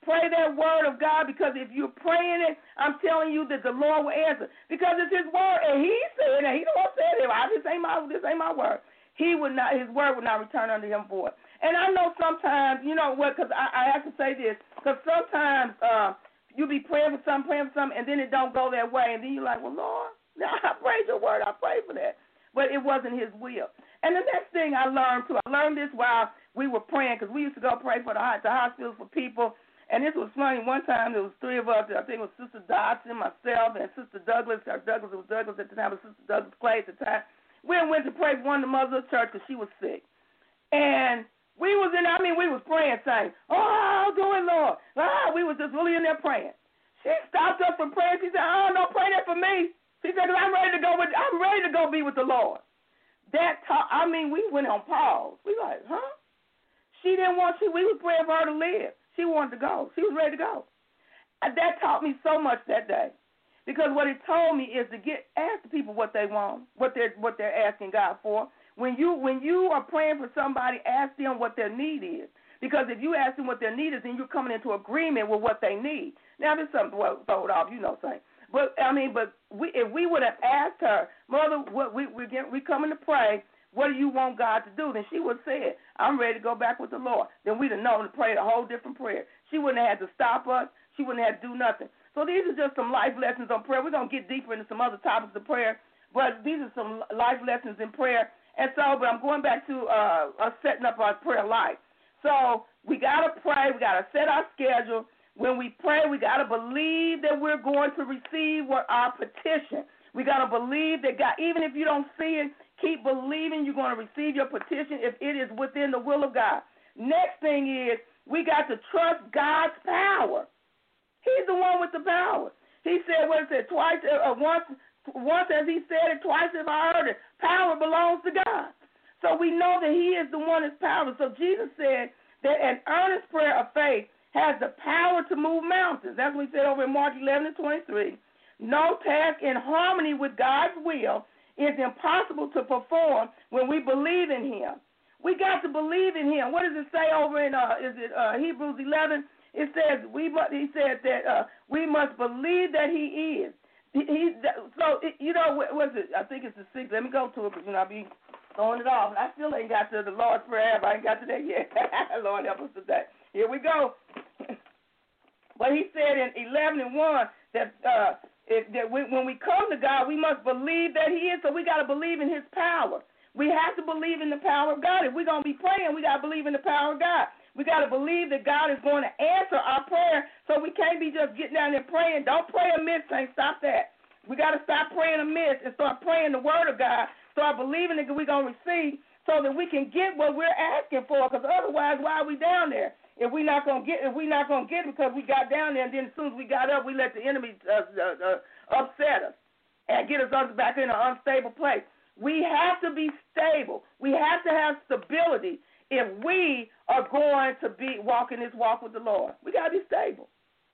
Pray that word of God, because if you're praying it, I'm telling you that the Lord will answer, because it's His word, and He said, and He don't say it. This ain't my word. His word would not return unto Him void. And I know sometimes, you know what? Because I have to say this, because sometimes you be praying for something, and then it don't go that way, and then you're like, well, Lord, I prayed your word, I prayed for that, but it wasn't His will. And the next thing I learned too, I learned this while we were praying, because we used to go pray for the hospitals for people. And this was funny. One time there was three of us. I think it was Sister Dodson, myself, and Sister Douglas. It was Douglas at the time, but Sister Douglas Clay at the time. We went to pray for one of the mothers of the church because she was sick. And we was praying, saying, oh, do it, Lord. We was just really in there praying. She stopped us from praying. She said, oh, no, pray that for me. She said, I'm ready to go be with the Lord. We went on pause. We like, huh? We was praying for her to live. She wanted to go. She was ready to go. And that taught me so much that day, because what it told me is to ask the people what they want, what they're asking God for. When you are praying for somebody, ask them what their need is, because if you ask them what their need is, then you're coming into agreement with what they need. Now, there's something to throw it off, saying. But if we would have asked her, Mother, we coming to pray, what do you want God to do? Then she would have said, I'm ready to go back with the Lord. Then we'd have known to pray a whole different prayer. She wouldn't have had to stop us. She wouldn't have had to do nothing. So these are just some life lessons on prayer. We're going to get deeper into some other topics of prayer, but these are some life lessons in prayer. And so, but I'm going back to us setting up our prayer life. So we got to pray. We got to set our schedule. When we pray, we got to believe that we're going to receive our petition. We got to believe that God, even if you don't see it, keep believing you're going to receive your petition if it is within the will of God. Next thing is we got to trust God's power. He's the one with the power. He said, twice, once as He said it, twice as I heard it, power belongs to God. So we know that He is the one that's power. So Jesus said that an earnest prayer of faith has the power to move mountains. That's what He said over in Mark 11:23. No task in harmony with God's will is impossible to perform when we believe in Him. We got to believe in Him. What does it say over in Hebrews 11? It says He said that we must believe that He is. What's it? I think it's the 6th. Let me go to it, because I'll be throwing it off. And I still ain't got to the Lord's Prayer. I ain't got to that yet. Lord help us today. Here we go. But He said in 11:1 that when we come to God, we must believe that He is. So we got to believe in His power. We have to believe in the power of God. If we're going to be praying, we got to believe in the power of God. We got to believe that God is going to answer our prayer. So we can't be just getting down there praying. Don't pray amiss, saints. Stop that. We got to stop praying amiss and start praying the word of God. Start believing that we're going to receive, so that we can get what we're asking for. Because otherwise, why are we down there? If we're not going to get it because we got down there, and then as soon as we got up, we let the enemy upset us and get us back in an unstable place. We have to be stable. We have to have stability if we are going to be walking this walk with the Lord. We got to be stable.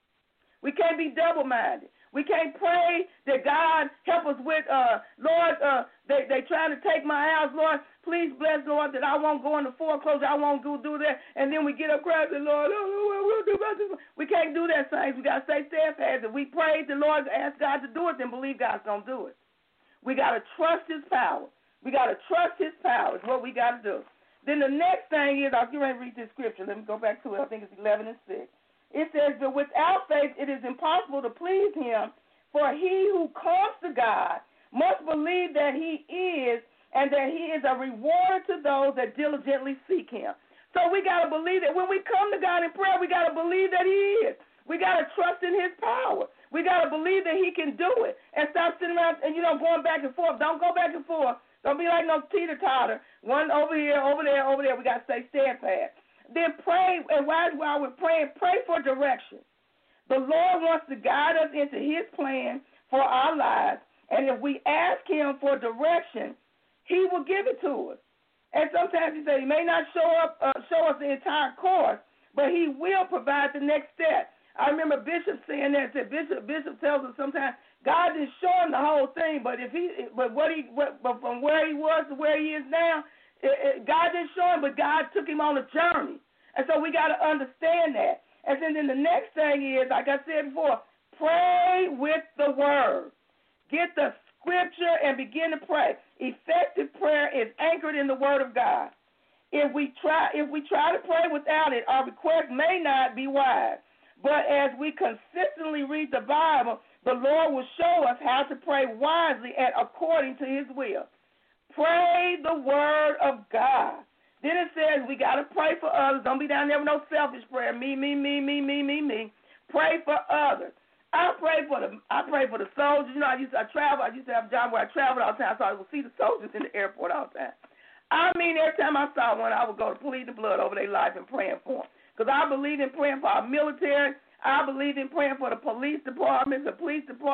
We can't be double-minded. We can't pray that God help us with, Lord, they trying to take my house, Lord, please bless, Lord, that I won't go into foreclosure, I won't go do that, and then we get up crying, Lord, we'll do this. We can't do that, saints. We got to stay steadfast. If we pray the Lord, ask God to do it, then believe God's going to do it. We got to trust His power. We got to trust His power is what we got to do. Then the next thing is, I'll get ready to read this scripture. Let me go back to it. I think it's 11:6. It says, but without faith it is impossible to please Him, for he who comes to God must believe that He is, and that He is a rewarder to those that diligently seek Him. So we got to believe that when we come to God in prayer, we got to believe that He is. We got to trust in His power. We got to believe that He can do it, and stop sitting around and, going back and forth. Don't go back and forth. Don't be like no teeter-totter. One over here, over there, over there. We got to stay steadfast. Then pray, and while we're praying, pray for direction. The Lord wants to guide us into His plan for our lives, and if we ask Him for direction, He will give it to us. And sometimes He says He may not show us the entire course, but He will provide the next step. I remember Bishop saying that. Bishop tells us sometimes God didn't show him the whole thing, but from where he was to where he is now, God didn't show him, but God took him on a journey. And so we got to understand that. And then the next thing is, like I said before, pray with the word. Get the scripture and begin to pray. Effective prayer is anchored in the word of God. If we try to pray without it, our request may not be wise. But as we consistently read the Bible, the Lord will show us how to pray wisely and according to his will. Pray the word of God. Then it says we got to pray for others. Don't be down there with no selfish prayer. Me. Pray for others. I pray for the soldiers. You know, I used to have a job where I traveled all the time, so I would see the soldiers in the airport all the time. I mean, every time I saw one, I would go to plead the blood over their life and praying for them. Because I believe in praying for our military. I believe in praying for the police department, the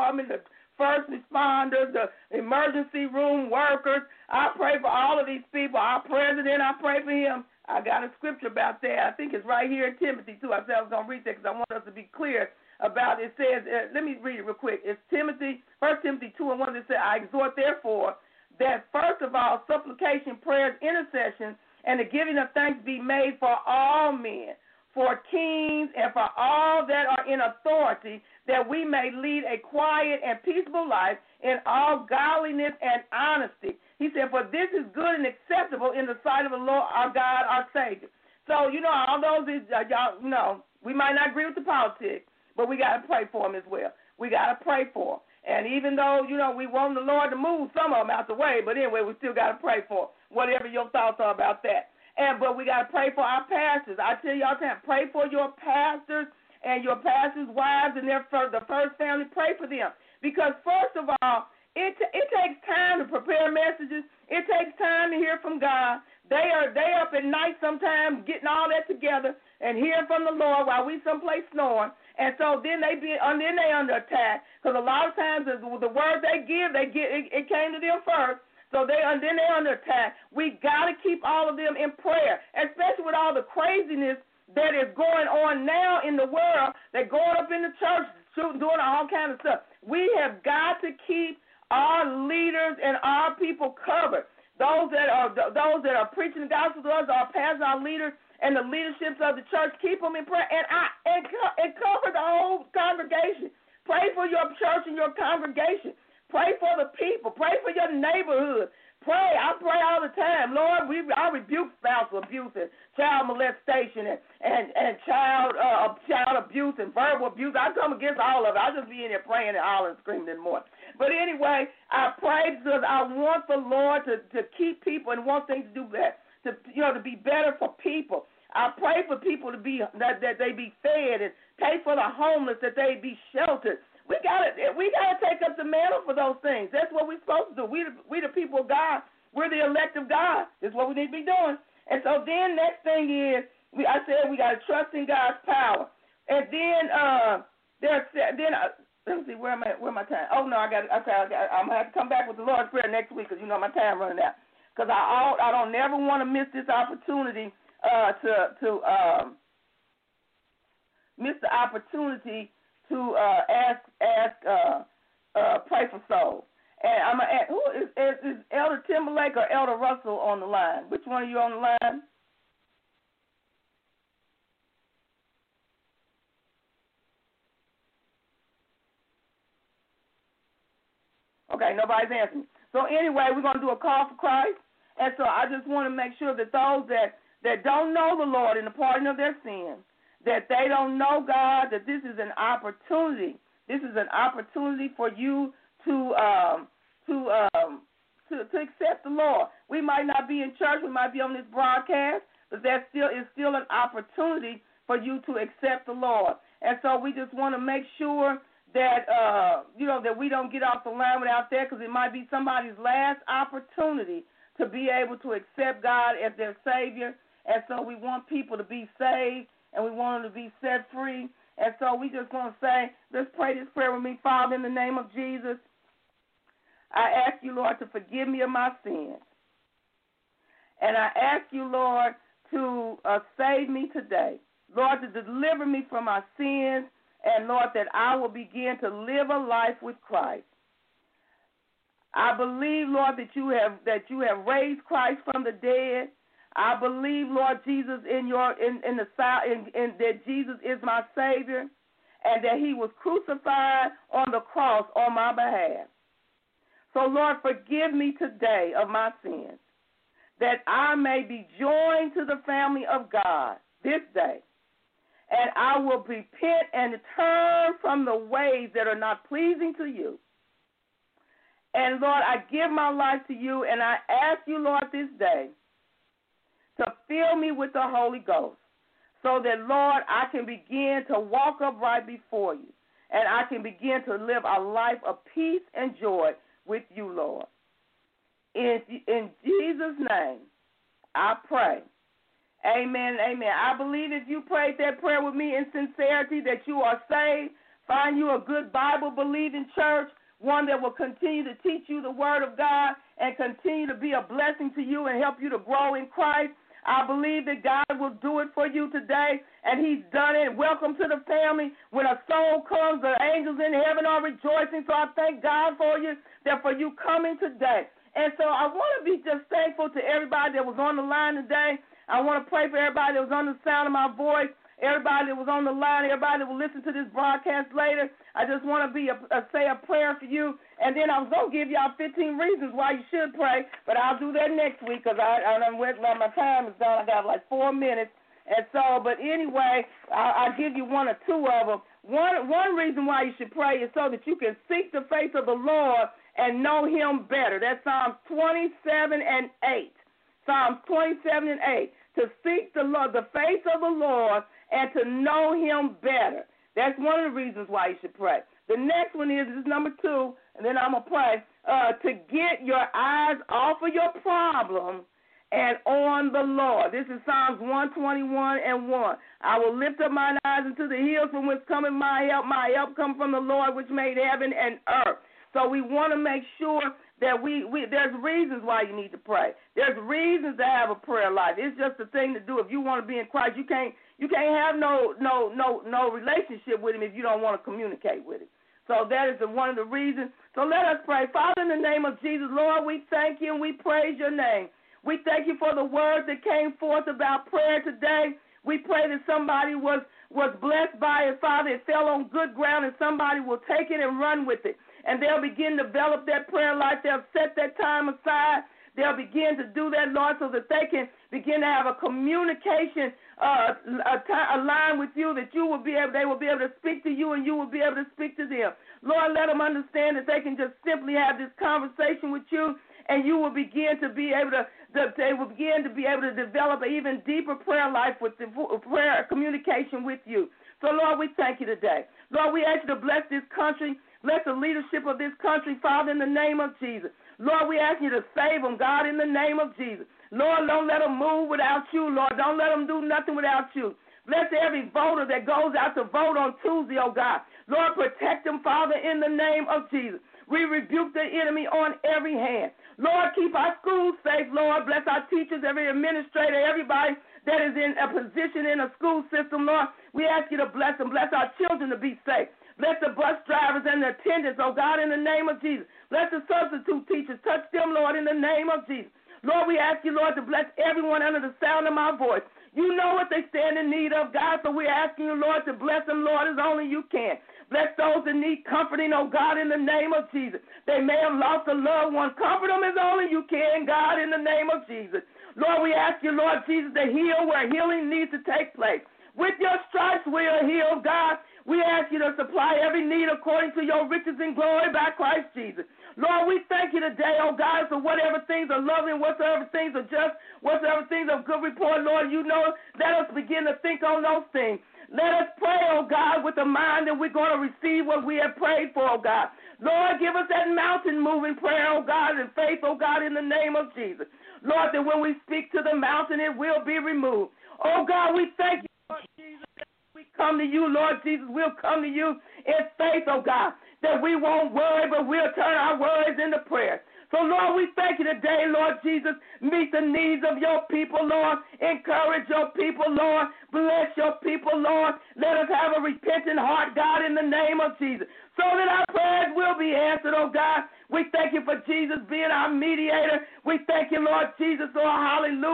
first responders, the emergency room workers. I pray for all of these people. Our president, I pray for him. I got a scripture about that. I think it's right here in Timothy, too. I said I was going to read that because I want us to be clear about it. It says, let me read it real quick. It's 1 Timothy 2:1. It says, I exhort, therefore, that first of all, supplication, prayers, intercession, and the giving of thanks be made for all men, for kings, and for all that are in authority, that we may lead a quiet and peaceable life in all godliness and honesty. He said, for this is good and acceptable in the sight of the Lord our God, our Savior. So, you know, all those, y'all, you know, we might not agree with the politics, but we got to pray for them as well. We got to pray for them. And even though, you know, we want the Lord to move some of them out the way, but anyway, we still got to pray for them, whatever your thoughts are about that. But we got to pray for our pastors. I tell you all the time, pray for your pastors and your pastors' wives and the first family. Pray for them. Because first of all, it takes time to prepare messages. It takes time to hear from God. They up at night sometimes getting all that together and hearing from the Lord while we someplace snoring. And so then they under attack, because a lot of times the word they give, it came to them first. So then they're under attack. We got to keep all of them in prayer, especially with all the craziness that is going on now in the world. They're going up in the church, shooting, doing all kinds of stuff. We have got to keep our leaders and our people covered. Those that are preaching the gospel to us, our pastors, our leaders, and the leaderships of the church, keep them in prayer and cover the whole congregation. Pray for your church and your congregation. Pray for the people. Pray for your neighborhood. Pray. I pray all the time. Lord, I rebuke spousal abuse and child molestation and child abuse and verbal abuse. I come against all of it. I'll just be in there praying and hollering and screaming in the morning. But anyway, I pray because I want the Lord to keep people and want things to do better, to be better for people. I pray for people that they be fed, and pray for the homeless that they be sheltered. We gotta take up the mantle for those things. That's what we're supposed to do. We the people of God. We're the elect of God. That's what we need to be doing. And so then next thing is, I said we gotta trust in God's power. And then let me see, where my time? Oh no, I'm gonna have to come back with the Lord's Prayer next week, because you know my time running out. Because I don't never want to miss this opportunity to pray for souls. And I'm gonna ask, who is Elder Timberlake or Elder Russell on the line? Which one are you on the line? Okay, nobody's answering. So anyway, we're gonna do a call for Christ. And so I just want to make sure that those that don't know the Lord and the pardon of their sins, that they don't know God, that this is an opportunity. This is an opportunity for you to accept the Lord. We might not be in church, we might be on this broadcast, but that is still an opportunity for you to accept the Lord. And so we just want to make sure that that we don't get off the line without that, because it might be somebody's last opportunity to be able to accept God as their Savior. And so we want people to be saved, and we want them to be set free. And so we just want to say, let's pray this prayer with me. Father, in the name of Jesus, I ask you, Lord, to forgive me of my sins. And I ask you, Lord, to save me today. Lord, to deliver me from my sins, and, Lord, that I will begin to live a life with Christ. I believe, Lord, that you have raised Christ from the dead. I believe, Lord Jesus, that Jesus is my Savior and that he was crucified on the cross on my behalf. So, Lord, forgive me today of my sins, that I may be joined to the family of God this day, and I will repent and turn from the ways that are not pleasing to you. And, Lord, I give my life to you, and I ask you, Lord, this day to fill me with the Holy Ghost so that, Lord, I can begin to walk upright before you, and I can begin to live a life of peace and joy with you, Lord. In Jesus' name, I pray. Amen and amen. I believe if you prayed that prayer with me in sincerity that you are saved. Find you a good Bible-believing church, one that will continue to teach you the Word of God and continue to be a blessing to you and help you to grow in Christ. I believe that God will do it for you today, and he's done it. Welcome to the family. When a soul comes, the angels in heaven are rejoicing, so I thank God for you, that for you coming today. And so I want to be just thankful to everybody that was on the line today. I want to pray for everybody that was on the sound of my voice, everybody that was on the line, everybody that will listen to this broadcast later. I just want to say a prayer for you, and then I was going to give y'all 15 reasons why you should pray, but I'll do that next week because my time is done. I got like 4 minutes, and so, but anyway, I'll give you one or two of them. One reason why you should pray is so that you can seek the face of the Lord and know him better. That's Psalms 27 and 8. Psalms 27 and 8. To seek the Lord, the face of the Lord, and to know him better. That's one of the reasons why you should pray. The next one is number 2, and then I'm going to pray, to get your eyes off of your problem and on the Lord. This is Psalms 121 and 1. I will lift up mine eyes into the hills from whence cometh my help. My help comes from the Lord which made heaven and earth. So we want to make sure that there's reasons why you need to pray. There's reasons to have a prayer life. It's just a thing to do. If you want to be in Christ, you can't have no relationship with him if you don't want to communicate with him. So that is one of the reasons. So let us pray. Father, in the name of Jesus, Lord, we thank you and we praise your name. We thank you for the word that came forth about prayer today. We pray that somebody was blessed by it, Father. It fell on good ground and somebody will take it and run with it. And they'll begin to develop that prayer life. They'll set that time aside. They'll begin to do that, Lord, so that they can begin to have a communication a line with you, that they will be able to speak to you and you will be able to speak to them. Lord, let them understand that they can just simply have this conversation with you, and you will begin to be able to develop an even deeper prayer life with the prayer communication with you. So, Lord, we thank you today. Lord, we ask you to bless this country. Bless the leadership of this country, Father, in the name of Jesus. Lord, we ask you to save them, God, in the name of Jesus. Lord, don't let them move without you, Lord. Don't let them do nothing without you. Bless every voter that goes out to vote on Tuesday, oh God. Lord, protect them, Father, in the name of Jesus. We rebuke the enemy on every hand. Lord, keep our schools safe, Lord. Bless our teachers, every administrator, everybody that is in a position in a school system, Lord. We ask you to bless them. Bless our children to be safe. Bless the bus drivers and the attendants, oh God, in the name of Jesus. Bless the substitute teachers. Touch them, Lord, in the name of Jesus. Lord, we ask you, Lord, to bless everyone under the sound of my voice. You know what they stand in need of, God, so we're asking you, Lord, to bless them, Lord, as only you can. Bless those that need comforting, oh God, in the name of Jesus. They may have lost a loved one. Comfort them as only you can, God, in the name of Jesus. Lord, we ask you, Lord Jesus, to heal where healing needs to take place. With your stripes we are healed, God. We ask you to supply every need according to your riches and glory by Christ Jesus. Lord, we thank you today, oh God, for whatever things are lovely, whatsoever things are just, whatsoever things of good report, Lord, you know, let us begin to think on those things. Let us pray, oh God, with the mind that we're going to receive what we have prayed for, oh God. Lord, give us that mountain-moving prayer, oh God, and faith, oh God, in the name of Jesus. Lord, that when we speak to the mountain, it will be removed. Oh God, we thank you, Lord Jesus. We come to you, Lord Jesus. We'll come to you in faith, oh God, that we won't worry, but we'll turn our worries into prayer. So, Lord, we thank you today, Lord Jesus. Meet the needs of your people, Lord. Encourage your people, Lord. Bless your people, Lord. Let us have a repentant heart, God, in the name of Jesus, so that our prayers will be answered, oh God. We thank you for Jesus being our mediator. We thank you, Lord Jesus, oh hallelujah,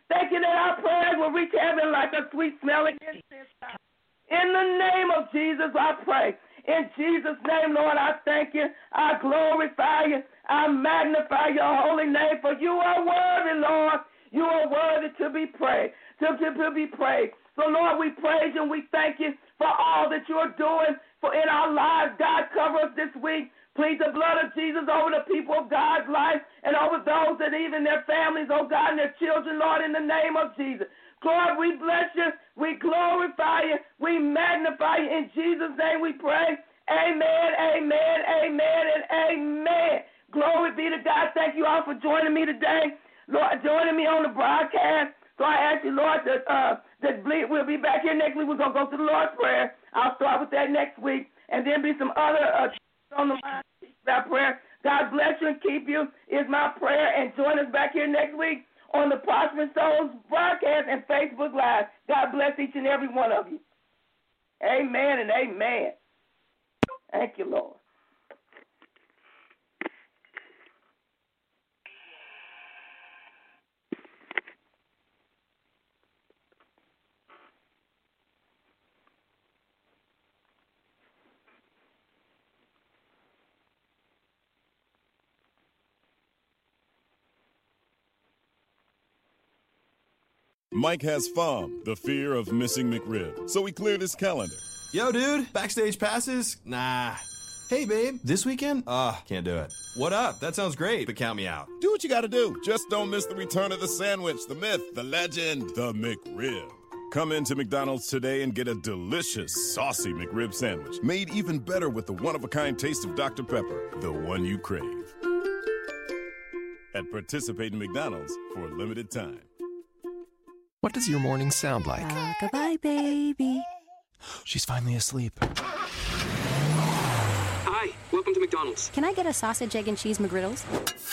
Thank you that our prayers will reach heaven like a sweet smelling incense. In the name of Jesus, I pray. In Jesus' name, Lord, I thank you. I glorify you. I magnify your holy name, for you are worthy, Lord. You are worthy to be praised. To be praised. So, Lord, we praise you and we thank you for all that you are doing for in our lives. God, cover us this week. Plead the blood of Jesus over the people of God's life and over those that even their families, oh God, and their children, Lord, in the name of Jesus. Lord, we bless you. We glorify you. We magnify you. In Jesus' name we pray. Amen, amen, amen, and amen. Glory be to God. Thank you all for joining me today. Lord, joining me on the broadcast. So I ask you, Lord, that we'll be back here next week. We're going to go through the Lord's Prayer. I'll start with that next week. And then be some other on the line about prayer. God bless you and keep you is my prayer. And join us back here next week on the Prosperous Souls broadcast and Facebook Live. God bless each and every one of you. Amen and amen. Thank you, Lord. Mike has FOM, the fear of missing McRib, so he cleared his calendar. Yo, dude, backstage passes? Nah. Hey, babe, this weekend? Can't do it. What up? That sounds great, but count me out. Do what you gotta do. Just don't miss the return of the sandwich, the myth, the legend, the McRib. Come into McDonald's today and get a delicious, saucy McRib sandwich, made even better with the one-of-a-kind taste of Dr. Pepper, the one you crave. At participating McDonald's for a limited time. What does your morning sound like? Goodbye, baby. She's finally asleep. Hi, welcome to McDonald's. Can I get a sausage, egg, and cheese McGriddles?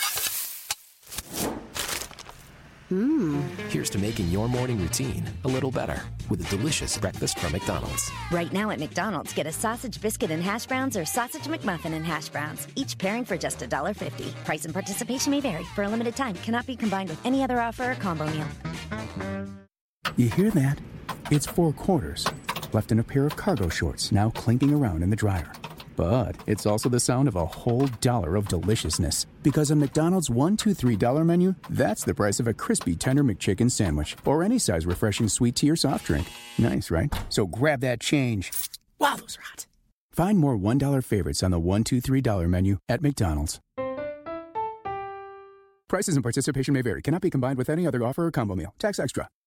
Here's to making your morning routine a little better with a delicious breakfast from McDonald's. Right now at McDonald's, get a sausage biscuit and hash browns or sausage McMuffin and hash browns, each pairing for just $1.50. Price and participation may vary. For a limited time, cannot be combined with any other offer or combo meal. You hear that? It's 4 quarters left in a pair of cargo shorts now clinking around in the dryer. But it's also the sound of a whole $1 of deliciousness. Because a McDonald's $1, $2, $3 menu, that's the price of a crispy, tender McChicken sandwich. Or any size refreshing sweet tea or soft drink. Nice, right? So grab that change. Wow, those are hot. Find more $1 favorites on the $1, $2, $3 menu at McDonald's. Prices and participation may vary. Cannot be combined with any other offer or combo meal. Tax extra.